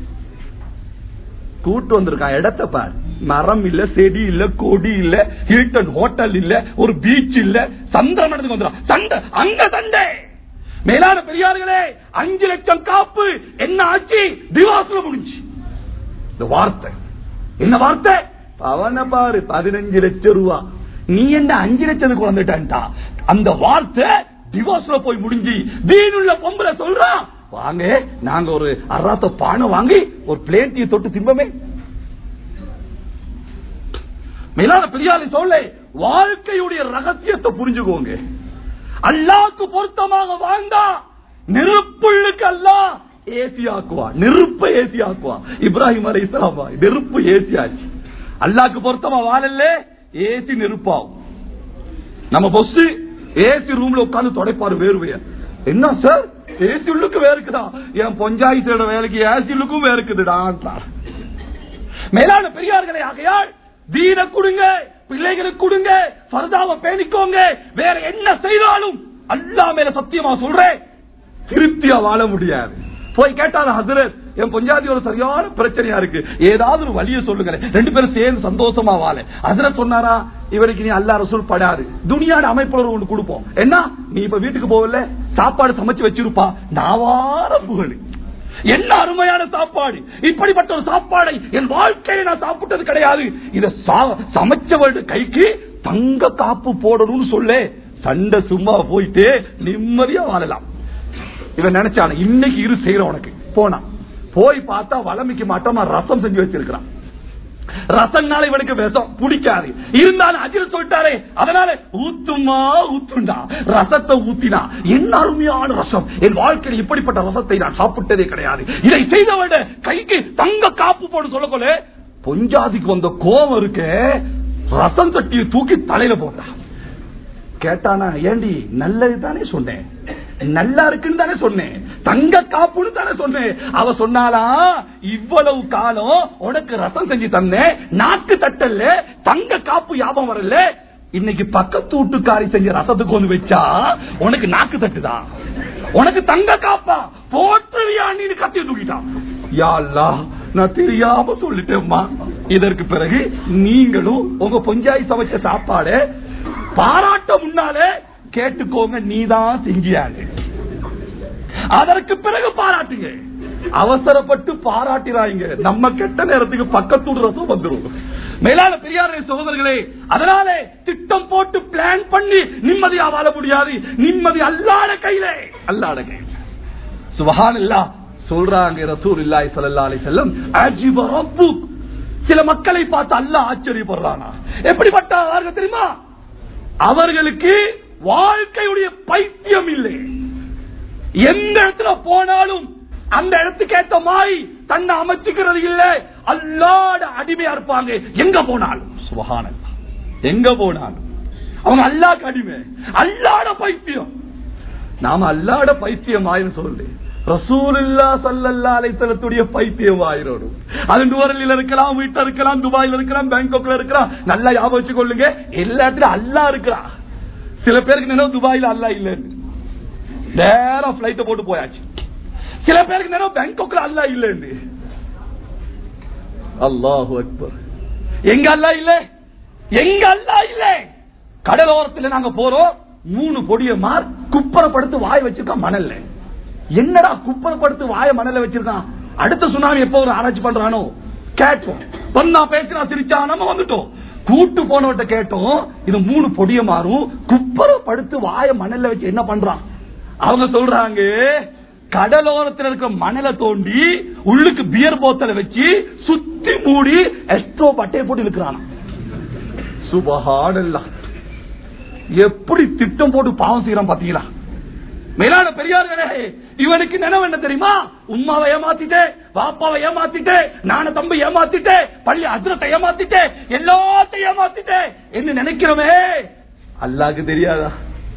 கூட்டு வந்திருக்கான். இடத்தை பாரு, மரம் இல்ல, செடி இல்ல, கொடி இல்ல, ஹில்டன் ஹோட்டல் இல்ல, ஒரு பீச் இல்ல, சந்திர மண்டலத்துக்கு வந்துடும் சண்டை, அங்க சண்டை. மேலான பெரியார்களே, 5 லட்சம் காப்பு என்ன ஆச்சு, திவாசுல முடிஞ்சு. இந்த வார்த்தை என்ன வார்த்தை, அவனை பாரு 15 லட்சம் ரூபா, நீ என்ன 5 லட்சத்துக்கு வந்துட்டா. அந்த வார்த்தை டிவோர்ஸ்ல போய் முடிஞ்சு. தீனுள்ள பொம்பளை சொல்றான், வாங்க நாங்க ஒரு அராத்த பானை வாங்கி ஒரு பிளேட்டியை தொட்டு திம்பமே. மேலான பெரியாரை சொல்ல, வாழ்க்கையுடைய ரகசியத்தை புரிஞ்சுக்கோங்க. அல்லாஹ்க்கு பொருத்தமாக வாழ்ந்தா நெருப்புள்ளுக்கு அல்லாஹ் ஏசி ஆக்குவா, நெருப்ப ஏசி ஆக்குவா. இப்ராஹிம் அலைஹிஸ்ஸலாம் நெருப்பு ஏசி ஆச்சு. அல்லாஹ்க்கு பொருத்தமா வாழல, ஏசி நெருப்பாகும். நம்ம பொஸ் ஏசி ரூம்ல உட்கார்ந்து தொடைப்பாரு வேர்வைய. என்ன சார் ஏசி உள்ளுக்கு வேர்க்குதா? என் பஞ்சாயத்தோட வேலைக்கு ஏசி உள்ளுக்கும் வேர்க்குதுடா. மேலான பெரியார்களே, ஆகையால் தீன கொடுங்க, பிள்ளைகளுக்கு கொடுங்க, ஃபர்தாவை பேணிக்கோங்க. வேற என்ன செய்தாலும் அல்லாஹ் மேல சத்தியமா சொல்றேன், திருப்தியா வாழ முடியாது. போய் கேட்டாலும், ஹசரத் என் பஞ்சாயத்து ஒரு சரியான பிரச்சனையா இருக்கு, ஏதாவது ஒரு வழியை சொல்லுங்க, 2 பேரும் சேர்ந்து சந்தோஷமா வாழ. ஹசரத் சொன்னாரா, இவருக்கு நீ அல்லாஹ் ரசூல் படாது, துனியாட அமைப்புல ஒன்று கொடுப்போம். என்ன நீ இப்ப வீட்டுக்கு போகல, சாப்பாடு சமைச்சு வச்சிருப்பா, நாவார புகழ், என்ன அருமையான சாப்பாடு, இப்படிப்பட்ட ஒரு சாப்பாடை என் வாழ்க்கையை நான் சாப்பிட்டது கிடையாது. இத சமைச்சவருடைய கைக்கு தங்க காப்பு போடணும்னு சொல்ல, சண்டை சும்மா போயிட்டு நிம்மதியா வாழலாம். இவன் நினைச்சான இன்னைக்கு இரு செய்யற, உனக்கு போனா போய் பார்த்தா வளமிக்க மாட்டோமா ரசம் செஞ்சு வச்சிருக்கிறான். ரசம்னால இவனுக்கு விஷம் பிடிக்காது, இருந்தாலும் அஜில் சொல்லிட்டாரே, அதனால ஊத்துமா ஊத்துண்டா, ரசத்தை ஊத்தினா என்ன அருமையான ரசம், என் வாழ்க்கையில் இப்படிப்பட்ட ரசத்தை நான் சாப்பிட்டதே கிடையாது. இதை செய்தவட கைக்கு தங்க காப்பு போட்டு சொல்லக்கொள்ள, பொஞ்சாதிக்கு வந்த கோபம் இருக்க, ரசம் தட்டியை தூக்கி தலையில போடுறான். கேட்டானா, ஏண்டி நல்லது தானே சொன்னேன், நல்லா இருக்குன்னு தானே சொன்னேன், தங்க காப்புன்னு தானே சொன்னேன். அவ சொன்னாலா, இவ்வளவு காலம் உனக்கு ரசம் செஞ்சு தந்தேன், நாக்கு தட்டல்ல, தங்க காப்பு ஞாபகம் வரல, இன்னைக்கு பக்கத்து வீட்டுக்காரி செஞ்ச ரசத்துக்கு வந்து வச்சா உனக்கு நாக்கு தட்டுதான், உனக்கு தங்க காப்பா போற்றுவியான்னு கத்தி தூக்கிட்டான். யா அல்லாஹ், நான் தெரியாம சொல்லிட்டேம்மா. இதற்கு பிறகு நீங்களும் உங்க பொஞ்சாய் சமைச்ச சாப்பாடு பாராட்ட முன்னாலே கேட்டுக்கோங்க, நீதான் செஞ்சியாங்க, அதற்கு பிறகு பாராட்டுங்க. அவசரப்பட்டு பாராட்டிறாங்க, நம்ம கெட்ட நேரத்துக்கு பக்கத்தூடு ரசம் வந்துடும். மேலான பெரியாரே சகோதரர்களே, அதனால திட்டம் போட்டு பிளான் பண்ணி நிம்மதியா வாழ முடியாது. நிம்மதி அல்லாஹ்வுடைய கையில, அல்லாஹ்வுடைய கையில. சுப்ஹானல்லாஹ் சொல்றாங்க ரசூலுல்லாஹி ஸல்லல்லாஹு அலைஹி வஸல்லம், அஜிப ரப்புக். சில மக்களை பார்த்து அல்லாஹ் ஆச்சரியப்படுறானா. எப்படிப்பட்டவர்கள் தெரியுமா? அவர்களுக்கு வாழ்க்கையுடைய பைத்தியம் இல்லை. எந்த இடத்துல போனாலும் அந்த இடத்துக்கு ஏத்த மாதிரி தன்னை அமைச்சுக்கிறது இல்லை. அல்லாஹ்வுடைய அடிமையா இருப்பாங்க எங்க போனாலும். சுப்ஹானல்லாஹ், எங்க போனாலும் அவங்க அல்லாஹ்வுக்கு அடிமை, அல்லாஹ்வுடைய பைத்தியம். நாம அல்லாஹ்வுடைய பைத்தியம் ஆயிரம் சொல்லு, ரசூலுல்லாஹ் ஸல்லல்லாஹு அலைஹி வஸல்லத்துடைய பைத்தியம் ஆயிரோடு. அது நுவரலில் இருக்கலாம், வீட்டில் இருக்கலாம், துபாயில இருக்கலாம், பேங்காக்ல இருக்கலாம். நல்லா ஞாபகம் வச்சுக்கொள்ளுங்க, எல்லா இடத்துலயும் அல்லாஹ் இருக்கிறான். சில பேருக்கு நினைவு துபாயில அல்லாஹ் இல்லைன்னு, நேரா பிளைட் போட்டு போயாச்சு. சில பேருக்கு நினைவு பேங்காக்ல அல்லாஹ் இல்லைன்னு. அல்லாஹு அக்பர். எங்க அல்லாஹ் இல்ல, எங்க அல்லாஹ் இல்ல. கடலோரத்தில் நாங்க போறோம், 3 பொடிய மார் குப்பரப்படுத்து வாய் வச்சிருக்கான் மணல்ல. என்னடா குப்பரப்படுத்து வாய மணல்ல வச்சிருக்கான், அடுத்த சுனாமி எப்போ ஒரு ஆராய்ச்சி பண்றானோ கேட்டோம். பொண்ணா பேசுறா, சிரிச்சா, நம்ம வந்துட்டோம். கூட்டு போனவட்ட கேட்டோம், இது 3 பொடிய மாறும் குப்பரப்படுத்து வாய மணல்ல வச்சு என்ன பண்றான். அவங்க சொல்றாங்க, கடலோரத்தில் இருக்கிற மணலை தோண்டி உள்ளுக்கு பியர் போத்தலை வச்சு சுத்தி மூடி எஸ்ட்ரோ பட்டையை போட்டு இருக்கிறான். சுப்ஹானல்லாஹ், எப்படி திட்டம் போட்டு பாவம் செய்யறான் பாத்தீங்களா? மேலான பெரியார்களே, இவனுக்கு நினைவு என்ன தெரியுமா? உம்மாவை ஏமாத்திட்டே, பாப்பாவை ஏமாத்திட்டே, நான தம்பி ஏமாத்திட்டே, பள்ளி ஹஸ்ரத்தை ஏமாத்திட்டே, எல்லாத்தையும் ஏமாத்திட்டே என்ன நினைக்கிறோமே. அல்லாஹ்க்கு தெரியாதா?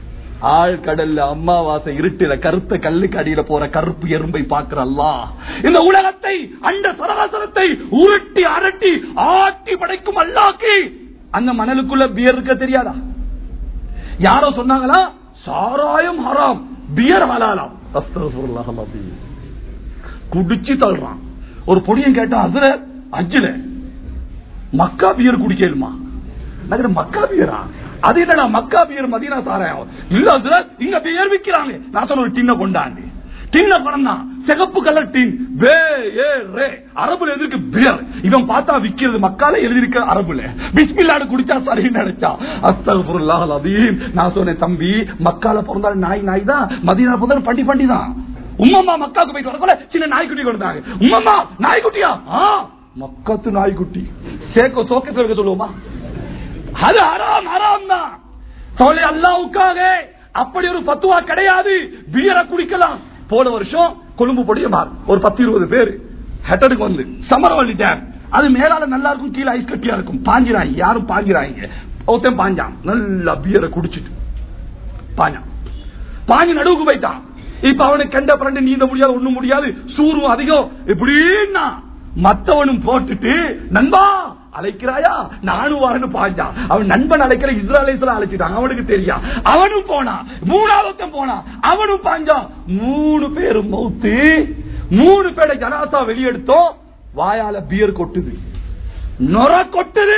ஆள் கடல்ல அம்மாவாசை இருட்டுல கருத்த கல்லுக்கு அடியில போற கருப்பு எறும்பை பார்க்கிற அல்லாஹ் இந்த உலகத்தை அண்ட சராசரத்தை உருட்டி அரட்டி ஆட்டி படைக்கும் அல்லாஹ்க்கு அந்த மணலுக்குள்ள பியர் இருக்க தெரியாதா? யாரோ சொன்னாங்களா சாராயம் ஹராம் பியர் ஹலாலாம். அஸ்தக்ஃபிருல்லாஹ் அலீம். குடிச்சு தள்ளுறான். ஒரு பொடியன் கேட்டா அதுல அஜ்ல மக்கா பியர் குடிக்கலுமா? மக்கா பியரா? அது என்னடா மக்கா பியர் மதீனா சாராயம் இல்ல, அதுல இங்க பியர் விக்கிறாங்க. நான் சொல்ல ஒரு டின்ன கொண்டாண்டு டின்ன பணம் சிகப்பு கலர் டின் அரபுல எதிர்க்கு பியர். இவன் பார்த்தா விக்கிறது மக்கால எழுதிருக்க அரபுல பிஸ்மில்லாஹ் குடிச்சா சரி நினைச்சா. அஸ்தக்ஃபிருல்லாஹ் அலீம். நான் சொன்னேன் தம்பி மக்கால பிறந்தாலும் நாய் நாய் தான், மதீனா பிறந்தாலும் பண்டி பண்டி தான். உம்மம்மா மக்காவுக்கு போயிட்டு வரக்குள்ள சின்ன நாய்க்குட்டி கொடுத்தாங்க. உம்மம்மா நாய்க்குட்டியா? மக்கத்து நாய்க்குட்டி சேக்கோ சோக்கத்துல சொல்லுவோமா? அது ஹராம் ஹராம் தான். அல்லாஹ்வுக்காக அப்படி ஒரு பத்துவா கிடையாது. பியரை குடிக்கலாம். போன வருஷம் கொழும்பு பொடிய ஒரு 10-20 பேர் ஹெட்டனுக்கு வந்து சமரவள்ளி டேம் அது மேலால நல்லா இருக்கும், கீழே ஐஸ் கட்டியா இருக்கும். பாஞ்சிராங்க, யாரும் பாஞ்சிராங்க. ஒருத்தன் பாஞ்சான் நல்லா பியரை குடிச்சிட்டு பாஞ்சான். பாஞ்சு நடுவுக்கு போயிட்டான். இப்ப அவனுக்கு கண்ட பிரண்டு நீந்த முடியாது, ஒண்ணும் முடியாது, சூரும் அதிகம். இப்படின்னா மத்தவனும் போட்டுட்டு நண்பா அழைக்கிறாயா நானும் வரன்னு பாஞ்சா. அவன் நண்பன் அழைக்கிற இஸ்ராயேல அழைச்சிட்டாங்க. அவனுக்கு தெரியா. அவனும் போனா. மூணாவது போனா. அவனும் பாஞ்சா. 3 பேரும் மௌத்து. 3 பேரை ஜனாசா வெளியெடுத்தோம். வாயால பியர் கொட்டுது, நொர கொட்டுது.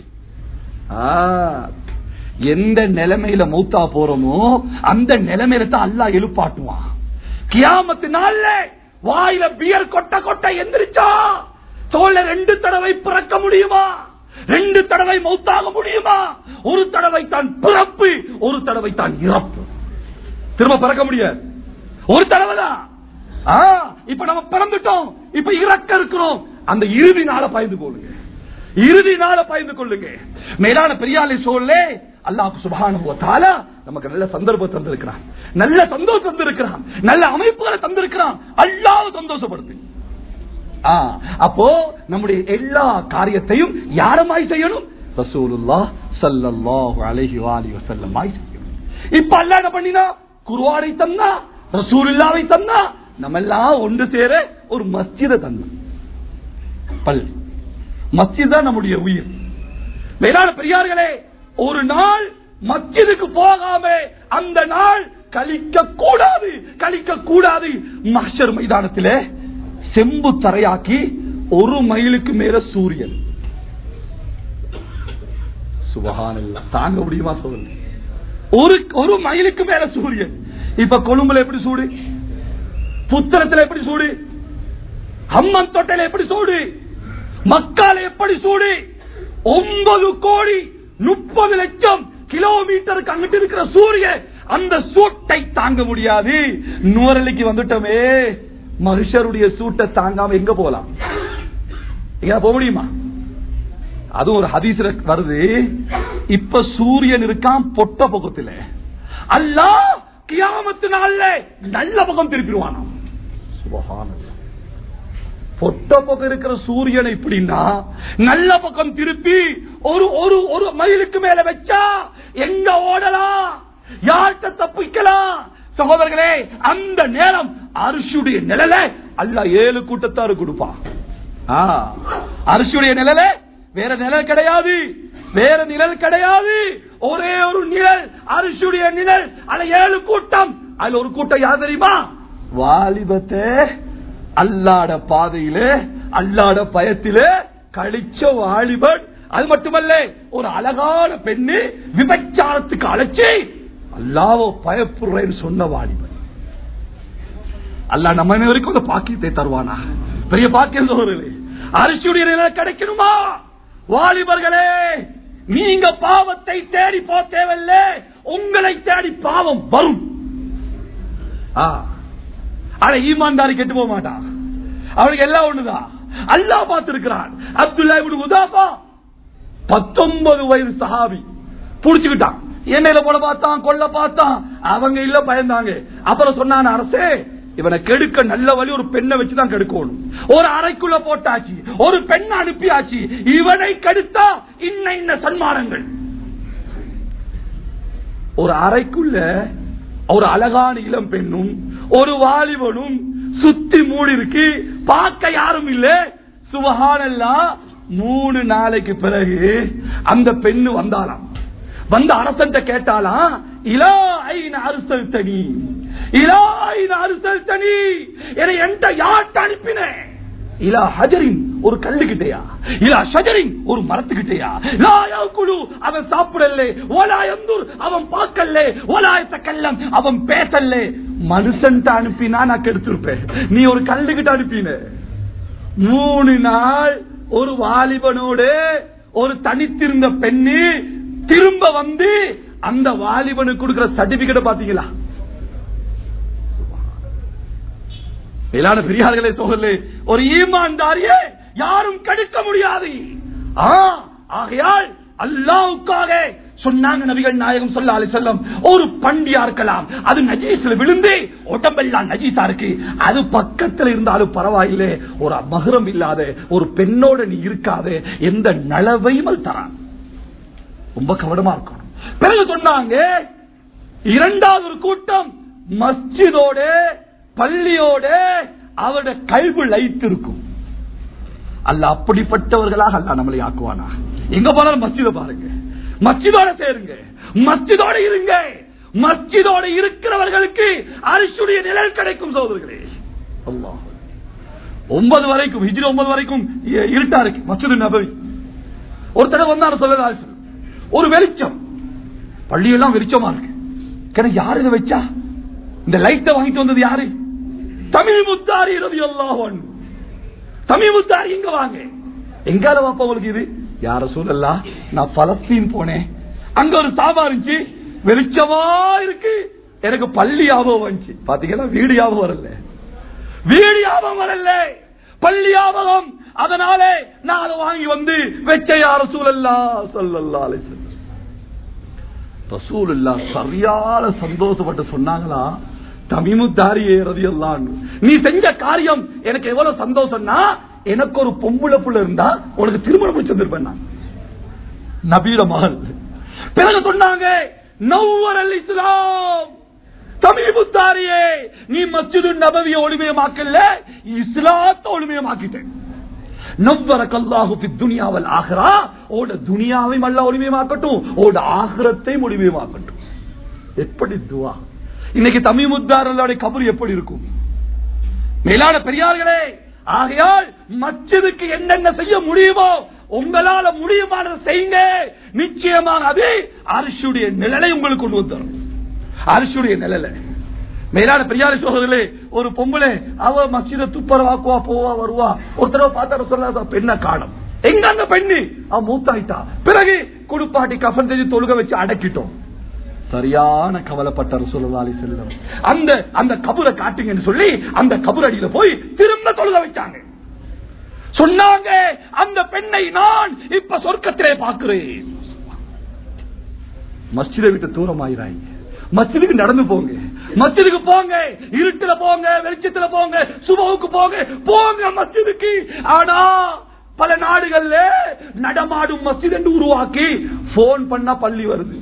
எந்த நிலைமையில மௌத்தா போறோமோ அந்த நிலைமையில தான் அல்லாஹ் எழுப்பாட்டுவான். கியாமத்து நாள்ல வாயில பியர் கொட்ட கொட்ட எந்திரிச்சா தோல்ல 2 தடவை பிறக்க முடியுமா? 2 தடவை மௌத்தாக முடியுமா? ஒரு தடவை தான் பிறப்பு, ஒரு தடவை தான் இறப்பு. திரும்ப பிறக்க முடியாது, ஒரு தடவை தான். இப்ப நம்ம பிறந்துட்டோம், இப்ப இறக்க இருக்கிறோம். அந்த இறுதி நாளை பயந்து கொள்ளுங்க, இறுதி நாளை பயந்து கொள்ளுங்க. மேலான பெரியாலை சொல்லே அல்லாஹ் சுப்ஹானஹு வ தஆலா நமக்கு நல்ல சந்தர்ப்பம் தந்திருக்கிறான், நல்ல சந்தோஷம் தந்திருக்கிறான், நல்ல அமைப்புகளை தந்திருக்கிறான். அல்லாஹ் சந்தோஷப்படுத்து. அப்போ நம்முடைய எல்லா காரியத்தையும் யாரமாய் செய்யணும்? ரசூலுல்லாஹ் ஸல்லல்லாஹு அலைஹி வஸல்லம் செய்யணும். இப்ப அல்லாஹ் என்ன பண்ணினா? குர்ஆனை தந்தா, ரசூலுல்லாஹ்வை தந்தா, நம்ம எல்லாம் ஒன்று சேர ஒரு மஸ்ஜிதை தந்தான். பள்ளி மஸ்ஜித் தான் நம்முடைய உயிர். மேலான பெரியார்களே, ஒரு நாள் மஸ்ஜிதுக்கு போகாம அந்த நாள் கழிக்க கூடாது, கழிக்க கூடாது. மஹ்ஷர் மைதானத்திலே செம்பு தரையாக்கி 1 மைலுக்கு மேல சூரியன். சுப்ஹானல்லாஹ், தாங்க முடியுமா சொல்லுங்க? 1 மைலுக்கு மேல சூரியன். இப்ப கொழும்புல எப்படி சூடு, புத்தளத்துல எப்படி சூடு, அம்மன் தொட்டையில எப்படி சூடு, மக்கால எப்படி சூடு. 9 கோடி 30 லட்சம் கிலோமீட்டருக்கு அங்கிட்டு இருக்கிற சூரியன் அந்த சூட்டை தாங்க முடியாது. நூறலைக்கு வந்துட்டோமே, மனுஷருடைய சூட்டை தாங்காம எங்க போலாம்? எங்க போக முடியுமா? அது ஒரு ஹதீஸ்ல வருது. இப்ப சூரியன் இருக்கான் பொட்ட பக்கத்துல. அல்லாஹ் கியாமத்து நாள்ல நல்ல பக்கம் திருப்பிடுவானா. சுப்ஹானல்லாஹ். பொட்ட பக்கம் இருக்கிற சூரியனை இப்படின்னா நல்ல பக்கம் திருப்பி ஒரு மைலுக்கு மேல வச்சா எங்க ஓடலாம், யார்கிட்ட தப்பிக்கலாம்? சகோதரர்களே, அந்த நேரம் அர்ஷுடைய நிழல அல்லாஹ் 7 கூட்டத்தாரு கொடுப்பான். அர்ஷுடைய நிழல வேற நிழல் கிடையாது, வேற நிழல் கிடையாது. ஒரே ஒரு நிழல், அர்ஷுடைய நிழல். அதுல 7 கூட்டம். அதுல ஒரு கூட்டம் யார் தெரியுமா? வாலிபத்தை அல்லாஹ்ட பாதையிலே, அல்லாஹ்ட பயத்திலே கழிச்ச வாலிபன். அது மட்டுமல்ல, ஒரு அழகான பெண்ணு விபச்சாரத்துக்கு அழைச்சி அல்லாஹ்வை பயப்படுறேன்னு சொன்ன வாலிபன். அல்லாஹ் நம்ம வரைக்கும் அந்த பாக்கியத்தை தருவானா? பெரிய பாக்கியம் சொல்றீங்க. அரிசியுடைய நிலை கிடைக்கணுமா? வாலிபர்களே, நீங்க பாவத்தை தேடி போ தேவையில்லை, உங்களை தேடி பாவம் வரும். ஈமான்தாரி கெட்டு போக மாட்டான், அவனுக்கு எல்லாம் ஒண்ணுதான். அல்லாஹ் பார்த்திருக்கிறான். அப்துல்லா இப்னு உதாஃபா 19 வயது சஹாபி புடிச்சுக்கிட்டான். எண்ணெயில போட பார்த்தான், கொல்ல பார்த்தான். அவங்க இல்ல பயந்தாங்க. அப்புறம் சொன்னான், அரசே இவனை கெடுக்க நல்ல வழி ஒரு பெண்ணை வச்சுதான் கெடுக்கணும். ஒரு அறைக்குள்ள போட்டாச்சு, ஒரு பெண்ணை அனுப்பியாச்சு. இவனை கெடுத்தா இன்ன சன்மானங்கள். ஒரு அறைக்குள்ள ஒரு அழகான இளம் பெண்ணும் ஒரு வாலிபனும் சுத்தி மூடி இருக்கு, பார்க்க யாரும் இல்ல. சுபஹானல்லாஹ், 3 நாளைக்கு பிறகு அந்த பெண்ணு வந்தாலாம். வந்து அரசன் கேட்டாலாம், இலா ஐன அர்சல்தனி, இலா ஐன அர்சல்தனி, என்னை என்கிட்ட யார்ட்ட அனுப்பினேன்? இலா ஹஜரின், ஒரு கல்லுகிட்டையா? இலா ஷஜரின், ஒரு மரத்துக்கிட்டையா? லா யாக்குலு, அவன் சாப்பிடல. வலா யந்துர், அவன் பார்க்கல. வலா யதகல்லம், அவன் பேசல. மனுஷன்ட்ட அனுப்பினா நான் கெடுத்திருப்பேன், நீ ஒரு கல்லுகிட்ட அனுப்பின. 3 நாள் ஒரு வாலிபனோடு ஒரு தனித்திருந்த பெண்ணு திரும்ப வந்து அந்த வாலிபனுக்கு கொடுக்கிற சர்டிபிகேட் பாத்தீங்களா? மேலான பெரியார்களே சோழர்களே, ஒரு ஈமான்தாரியை யாரும் கெடுக்க முடியாது. ஆகையால் அல்லாஹ்வுக்காக சொன்னாங்க நபிகள் நாயகம் ஸல்லல்லாஹு அலைஹி வஸல்லம், ஒரு பண்டியா இருக்கலாம், அது நஜீஸ்ல விழுந்து உடம்பெல்லாம் நஜீஸா இருக்கு, அது பக்கத்தில் இருந்தாலும் பரவாயில்லை, ஒரு மஹ்ரம் இல்லாத ஒரு பெண்ணோட நீ இருக்காத, எந்த நலவையும் அது தரான். ரொம்ப கவனமா இருக்கணும். பிறகு சொன்னாங்க, 2வது ஒரு கூட்டம் மஸ்ஜிதோட பள்ளியோட அவருடைய கல்வி லைட் இருக்கும். அல்லாஹ் அப்படிப்பட்டவர்களாக அல்லாஹ் நம்மளை ஆக்குவானா. எங்க போனாலும் மஸ்ஜித பாருங்க, மஸ்ஜிதோட சேருங்க, மஸ்ஜிதோட இருங்க. மஸ்ஜிதோட இருக்கிறவர்களுக்கு அரிசுடைய நிழல் கிடைக்கும் சகோதரர்களே. அல்லாஹ் 9 வரைக்கும், ஹிஜ்ரி 9 வரைக்கும் இருட்டா இருக்கு மஸ்ஜிது நபவி. ஒரு தடவை வந்தாரு சொல்லலாம், ஒரு வெளிச்சம், பள்ளியெல்லாம் வெளிச்சமா இருக்கு. யாரு இதை வச்சா? இந்த லைட்டை வாங்கிட்டு வந்தது யாரு? தமீமுத்தாரி ரலியல்லாஹு அன்ஹு. தமீமுத்தாரி எங்க வாங்க, எங்கால வாப்பா உங்களுக்கு இது? யார ரசூலல்லாஹ், நான் பலஸ்தீன் போனேன், அங்க ஒரு சாபா இருந்துச்சு, வெளிச்சமா இருக்கு, எனக்கு பள்ளி ஞாபகம் வந்துச்சு. பாத்தீங்கன்னா வீடு ஞாபகம் வரல, வீடு ஞாபகம் வரல, பள்ளி ஞாபகம். அதனாலே நான் அதை வாங்கி வந்து வெச்ச. யார ரசூலல்லாஹ் ஸல்லல்லாஹு அலைஹி வஸல்லம், ரசூலுல்லாஹ் சரியான சந்தோஷப்பட்டு சொன்னாங்களா, தமீமுத்தாரியே ரலியல்லாஹு அன்ஹு, நீ செஞ்ச காரியம் எனக்கு எவ்வளவு சந்தோஷம்னா, எனக்கு ஒரு பொம்பளை புள்ள இருந்தா உனக்கு திருமணம் முடிச்சு வந்திருப்பேன் நான், நபியோட மகள். பிறகு சொன்னாங்க, நவ்வரல் இஸ்லாம், தமீமுத்தாரியே நீ மஸ்ஜிது நபவியை ஒளிமயமாக்கல, இஸ்லாத்தை ஒளிமயமாக்கிட்டேன். நவ்வரக்கல்லாஹு ஃபித் துன்யா வல் ஆகிரா, ஓட துனியாவை அல்லாஹ் ஒளிமயமாக்கட்டும், ஓட ஆகிரத்தை ஒளிமயமாக்கட்டும். எப்படி துஆ! இன்னைக்கு தமீமுத்தாரியோட கபர் எப்படி இருக்கும்? மேலான பெரியார்களே, ஆகையால் மஸ்ஜிதுக்கு என்னென்ன செய்ய முடியுமோ உங்களால முடியுமானதை செய்யுங்க. நிச்சயமாக அது அர்ஷுடைய நிழலை உங்களுக்கு கொண்டு வந்துடும், அர்ஷுடைய நிழலை. மேலான பெரியார சோதரர்களே, ஒரு பொம்பளை அவ மஸ்ஜித துப்பரவாக்குவா, போவா வருவா. ஒரு தடவை பார்த்தா சொல்ல பெண்ணை காணும், எங்க அந்த பெண்ணு? அவ மூத்தாயிட்டா. பிறகு குடுப்பாட்டி கஃன் செஞ்சு தொழுக வச்சு அடக்கிட்டோம். சரியான கவலைப்பட்ட ரசூலுல்லாஹி அலைஹி வஸல்லம், அந்த கபரை காட்டுங்கன்னு சொல்லி அந்த கபர் அடியில போய் திரும்ப தொழுக வச்சாங்க. சொன்னாங்க, அந்த பெண்ணை நான் இப்ப சொர்க்கத்திலே பார்க்கிறேன். மஸ்ஜிதை விட்டு தூரம் ஆயிராங்க, மஸ்ஜிதுக்கு நடந்து போங்க, மஸ்ஜிதுக்கு போங்க, இருட்டுல போங்க, வெளிச்சத்துல போங்க, சுபவுக்கு போங்க, போங்க மஸ்ஜிதுக்கு. ஆனா பல நாடுகள்ல நடமாடும் மஸ்ஜித் என்று உருவாக்கி போன் பண்ணா பள்ளி வருது,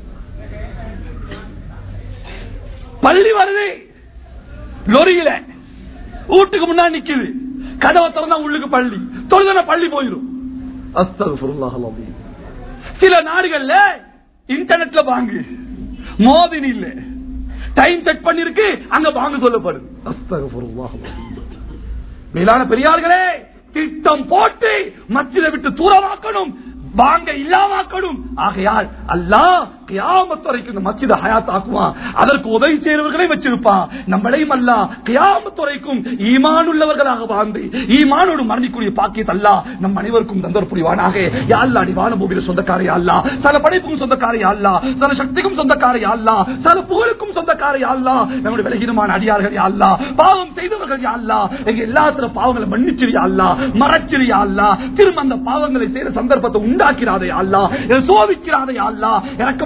பள்ளி வருது, லொரியில வீட்டுக்கு முன்னாடி நிக்குது, கதவை திறந்தா உள்ளுக்கு பள்ளி, தொழுதன பள்ளி போயிடும். அஸ்தக்ஃபிருல்லாஹ் அலீம். சில நாடுகள்ல இன்டர்நெட்ல வாங்கு, மோதினி இல்ல, டைம் செட் பண்ணிருக்கு, அங்க வாங்க சொல்லப்படுது. அஸ்தக்ஃபிருல்லாஹ் அலீம். மேலான பெரியார்களே, திட்டம் போட்டு மஸ்ஜிதை விட்டு தூரமாக்கணும், வாங்க இல்லாமக்கணும். ஆகையால் அல்லாஹ் கியாமத் வரைக்கும் இந்த மஸ்ஜிதை ஹயாத் ஆக்குவான், அதற்கு உதவி செய்யறவர்களை வச்சிருப்பான். நம்மளையும் அல்லாஹ் கியாமத் வரைக்கும் ஈமான் உள்ளவர்களாக வாழ்ந்து ஈமானோடு மரணிக்கூடிய பாக்கியத்தை அல்லாஹ் நம் அனைவருக்கும் தந்தர் புரிவானாக. யா அல்லாஹ், நீ வான பூமியில சொந்தக்காரே அல்லாஹ், சல படைப்புக்கும் சொந்தக்காரே அல்லாஹ், சல சக்திக்கும் சொந்தக்காரே அல்லாஹ், சல புகழுக்கும் சொந்தக்காரே அல்லாஹ். நம்முடைய விலகினமான அடியார்கள் யா அல்லாஹ், பாவம் செய்தவர்கள் யா அல்லாஹ், எங்க எல்லாத்திர பாவங்களை மன்னிச்சிரியா அல்லாஹ், மறைச்சிரியா அல்லாஹ், திரும்ப அந்த பாவங்களை செய்யற சந்தர்ப்பத்தை உண்டாக்கிறாதே அல்லாஹ், சோதிக்கிறாதே அல்லாஹ், எனக்கு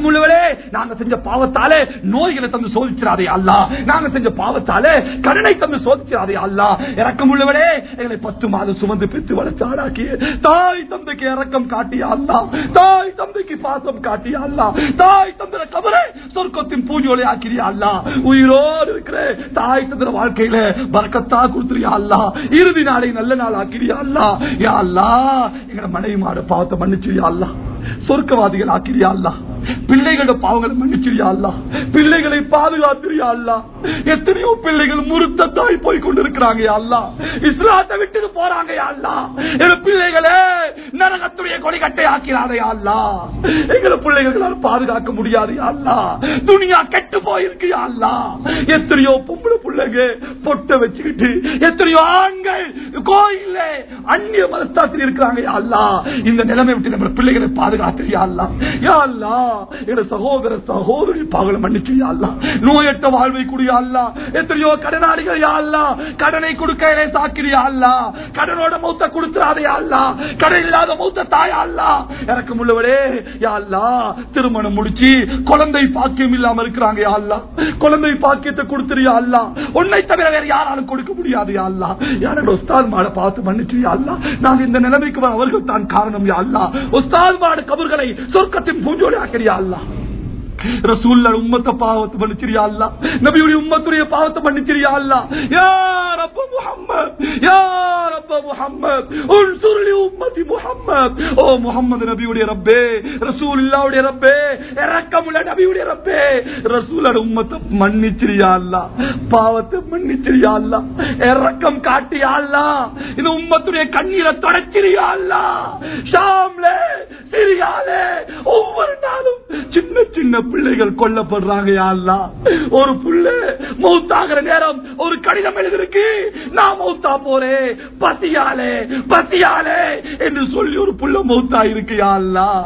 உள்ளவரே, நாங்க செஞ்ச பாவத்தாலே நோய்களை தந்து சோதிச்சிடாதே அல்லாஹ், நாங்க செஞ்ச பாவத்தாலே கடனை தந்து சோதிச்சிடாதே அல்லாஹ். இரக்கம் உள்ளவரே, எங்களை 10 மாதம் சுமந்து பெற்று வளர்த்தாடாக்கி தாய் தந்தைக்கு இரக்கம் காட்டிய அல்லாஹ், தாய் தந்தைக்கு பாசம் காட்டிய அல்லாஹ், தாய் தந்தை கபரை சொர்க்கத்தின் பூஜோலை ஆக்கிறியா அல்லாஹ். உயிரோடு இருக்கிற தாய் தந்தை வாழ்க்கையில பரக்கத்தா கொடுத்துறியா அல்லாஹ். இறுதி நாளை நல்ல நாள் ஆக்கிறியா அல்லாஹ். யா அல்லாஹ், எங்களை மனைவி மாட பாவத்தை மன்னிச்சிரியா அல்லாஹ், சொர்க்கவாதிகள் ஆக்கிறியா அல்லாஹ். பிள்ளைகளோட பாவங்களை மன்னிச்சிரியா அல்லாஹ், பிள்ளைகளை பாதுகாத்திரியா அல்லாஹ். எத்தனையோ பிள்ளைகள் முருத்தத்தாய் போய் கொண்டிருக்கிறாங்க அல்லாஹ், இஸ்லாத்தை விட்டு போறாங்க அல்லாஹ். எங்க பிள்ளைகளே நரகத்துடைய கொடிகட்டை ஆக்கிறாரே அல்லாஹ். எங்களை பிள்ளைகளால் பாதுகாக்க முடியாது அல்லாஹ். துனியா கெட்டு போயிருக்கு அல்லாஹ். எத்தனையோ பொம்பளை பிள்ளைங்க பொட்டை வச்சுக்கிட்டு, எத்தனையோ ஆண்கள் கோயில அந்நிய மதத்தாத்தில் இருக்கிறாங்க அல்லாஹ். இந்த நிலைமை விட்டு நம்ம பிள்ளைகளை பாதுகாத்திரியா அல்லாஹ். யா அல்லாஹ், எங்க சகோதர சகோதரி பாவங்களை மன்னிச்சியா அல்லாஹ். நோயற்ற வாழ்வை குடியா அல்லாஹ். எத்தனையோ கடனாளிகள் யா அல்லாஹ், கடனை கொடுக்க சாக்கிரியா அல்லாஹ். கடனோட மௌத்த கொடுத்துறாதே அல்லாஹ், கடன் இல்லாத மௌத்த தாயா அல்லாஹ். இறக்கம் உள்ளவரே யா அல்லாஹ், திருமணம் முடிச்சு குழந்தை பாக்கியம் இல்லாம இருக்கிறாங்க யா அல்லாஹ். குழந்தை பாக்கியத்தை கொடுத்துறியா அல்லாஹ். உன்னை தவிர வேற யாராலும் கொடுக்க முடியாது யா அல்லாஹ். யாரோட உஸ்தாத் மாட பார்த்து மன்னிச்சியா அல்லாஹ். நாங்க இந்த நிலைமைக்கு அவர்கள் தான் காரணம் யா அல்லாஹ். உஸ்தாத் மாட கபர்களை சொர்க்கத்தின் பூஞ்சோடு ஆக்கிறியா அல்லாஹ். ரசூலுல்லாஹ் உம்மத்த பாவத்தை மன்னிச்சிரியா அல்லாஹ், நபியுடைய உம்மத்துடைய பாவத்தை மன்னிச்சிரியா அல்லாஹ். யா ரப்ப முஹம்மத், யா ரப்ப முஹம்மத், உன்சுர் லி உம்மத்தி முஹம்மத். ஓ முஹம்மது நபியுடைய ரப்பே, ரசூலுல்லாஹ்வுடைய ரப்பே, இரக்கமுள்ள நபியுடைய ரப்பே, ரசூலுல்லாஹ் உம்மத்தை மன்னிச்சிரியா அல்லாஹ், பாவத்தை மன்னிச்சிரியா அல்லாஹ், இரக்கம் காட்டியா அல்லாஹ். இந்த உம்மத்துடைய கண்ணீரை தொடச்சிரியா அல்லாஹ். ஷாம்ல சிரியாலே ஒவ்வொரு நாளும் சின்ன சின்ன பிள்ளைகள் கொல்லப்படுறாங்க யா அல்லாஹ். ஒரு புள்ளை மௌத்தாகிற நேரம் ஒரு கடிதம் எழுதிருக்கு, நான் மௌத்தா போறேன் பசியாலே பசியாலே என்று சொல்லி ஒரு புள்ள மௌத்தா இருக்கு யா அல்லாஹ்.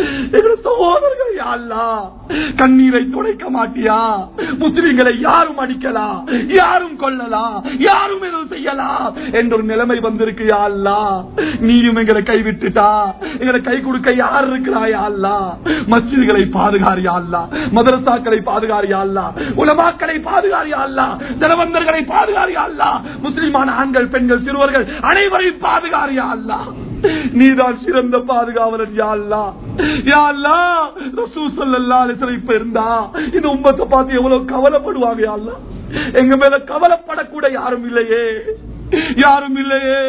சகோதரர்கள் யா அல்லாஹ், கண்ணீரை துடைக்க மாட்டியா? முஸ்லிம்களை யாரும் அடிக்கலாம், யாரும் கொல்லலாம், யாரும் எதுவும் செய்யலாம் என்ற ஒரு நிலைமை வந்திருக்கு யா அல்லாஹ். நீயும் எங்களை கைவிட்டுட்டா எங்களை கை கொடுக்க யார் இருக்கிறா யா அல்லாஹ். மஸ்ஜிதுகளை பாதுகாரியா அல்லாஹ், மதரசாக்களை பாதுகாரியா அல்லாஹ், உலமாக்களை பாதுகாரியா அல்லாஹ், தனவந்தர்களை பாதுகாரியா அல்லாஹ், முஸ்லிமான ஆண்கள் பெண்கள் சிறுவர்கள் அனைவரையும் பாதுகாரியா அல்லாஹ். நீதான் சிறந்த பாதுகாவலன் யா அல்லாஹ். யா அல்லாஹ், ரசூல் ஸல்லல்லாஹு அலைஹி வஸல்லம் இப்ப இருந்தா இந்த உம்மத்தை பார்த்து எவ்வளவு கவலைப்படுவாங்க யா அல்லாஹ். எங்க மேல கவலைப்படக்கூட யாரும் இல்லையே, யாரும் இல்லையே.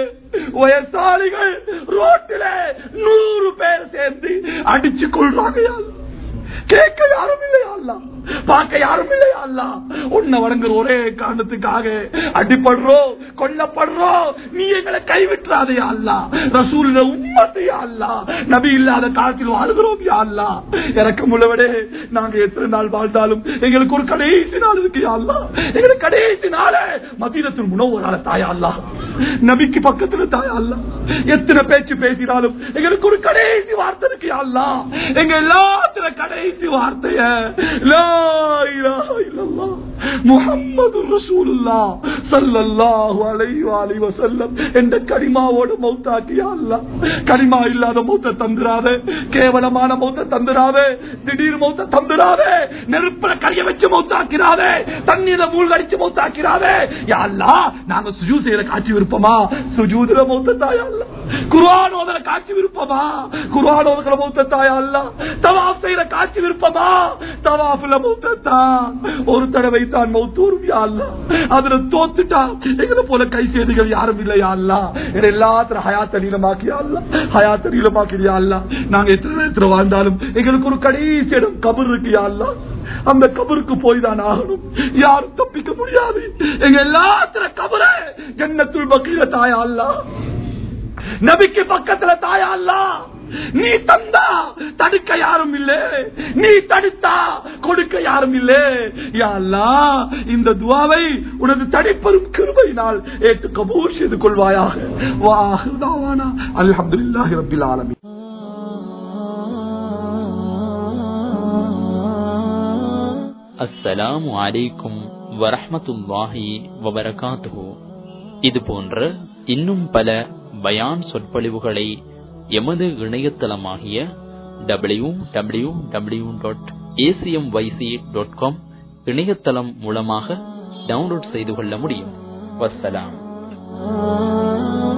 வயசாளிகள் ரோட்டிலே 100 பேர் சேர்ந்து அடிச்சு கொள்றாங்க யா அல்லாஹ். கேட்க யாரும் இல்லையா அல்லாஹ், பார்க்க யாரும் இல்லையா அல்லாஹ். உன்னை வணங்குற ஒரே காரணத்துக்காக அடிபடுறோம், கொல்லப்படுறோம். நீ எங்களை கைவிட்டுறாதே யா அல்லாஹ். ரசூலுல்லாஹ் உம்மத்து யா அல்லாஹ், நபி இல்லாத காலத்தில் வாழ்கிறோம் யா அல்லாஹ். இரக்கமுள்ளவனே, நாங்க எத்தனை நாள் வாழ்ந்தாலும் எங்களுக்கு ஒரு கடைசி நாள் இருக்கு யா அல்லாஹ். எங்களுக்கு கடைசி நாள மதீனத்துல் முனவ்வரால தாயா அல்லாஹ், நபிக்கு பக்கத்துல தாயா அல்லாஹ். எத்தனை பேச்சு பேசினாலும் எங்களுக்கு ஒரு கடைசி வார்த்தை இருக்கு யா அல்லாஹ். எங்க எல்லாத்துல கடைசி வார்த்தைய லா இலாஹா இல்லல்லாஹ் முஹம்மதுர் ரசூலுல்லாஹ் ஸல்லல்லாஹு அலைஹி வஸல்லம் என்ற கலிமாவோட மௌத்தாக்கியா அல்லாஹ். கலிமா இல்லாத மௌத்த தந்துராதே, கேவலமான மௌத்த தந்துராதே, திடீர் மௌத்த தந்துராதே, நெருப்புல கைய வச்சு மௌத்தாக்கிறாதே, தண்ணீர மூழ்கடிச்சு மௌத்தாக்கிறாதே யா அல்லாஹ். நாங்க சுஜூத் செய்யற காட்சி விருப்பமா? சுஜூதுல மௌத்த தாயா அல்லாஹ். குர்ஆன் ஓதுற காட்சி விருப்பமா? குர்ஆன் ஓதுற மௌத்த தாயா அல்லாஹ். தவாஃப் செய்யற காட்சி விருப்பமா? தவாஃப்ல மௌத்தா. ஒரு தடவை தான் மௌத்தூரும் யா அல்லாஹ். அதுல தோத்துட்டா எங்களை போல கை செய்திகள் யாரும் இல்லை யா அல்லாஹ். எல்லாத்திலும் ஹயாத்த நீளமாக்கியா அல்லாஹ், ஹயாத்த நீளமாக்கியா அல்லாஹ். நாங்க எத்தனை வாழ்ந்தாலும் எங்களுக்கு ஒரு கடைசி இடம் கபர் இருக்கு யா அல்லாஹ். அந்த கபருக்கு போய் தான் ஆகணும், யாரும் தப்பிக்க முடியாது. எங்க எல்லாத்திலும் கபரை ஜன்னத்துல் பக்கீல தாயா அல்லாஹ், நபிக்கு பக்கத்துல தாயா அல்லாஹ். நீ தந்தா தடுக்க யாரும் இல்ல, நீ தடுத்தா கொடுக்க யாரும் இல்ல யா அல்லாஹ். இந்த துஆவை உனது தடிப்பெரும் கிருபையினால் ஏற்று கபூல் செய்து கொள்வாயாக. வா ஆகிரு தஅவானா அல்ஹம்துலில்லாஹி ரப்பில் ஆலமீன். அஸ்ஸலாமு அலைக்கும் வரஹ்மத்துல்லாஹி வபரகாத்துஹு. இது போன்ற இன்னும் பல பயான் சொற்பொழிவுகளை எமது இணையதளமாகிய www.acmyc.com acmyc.com இணையதளம் மூலமாக டவுன்லோட் செய்து கொள்ள முடியும். வஸ்ஸலாம்.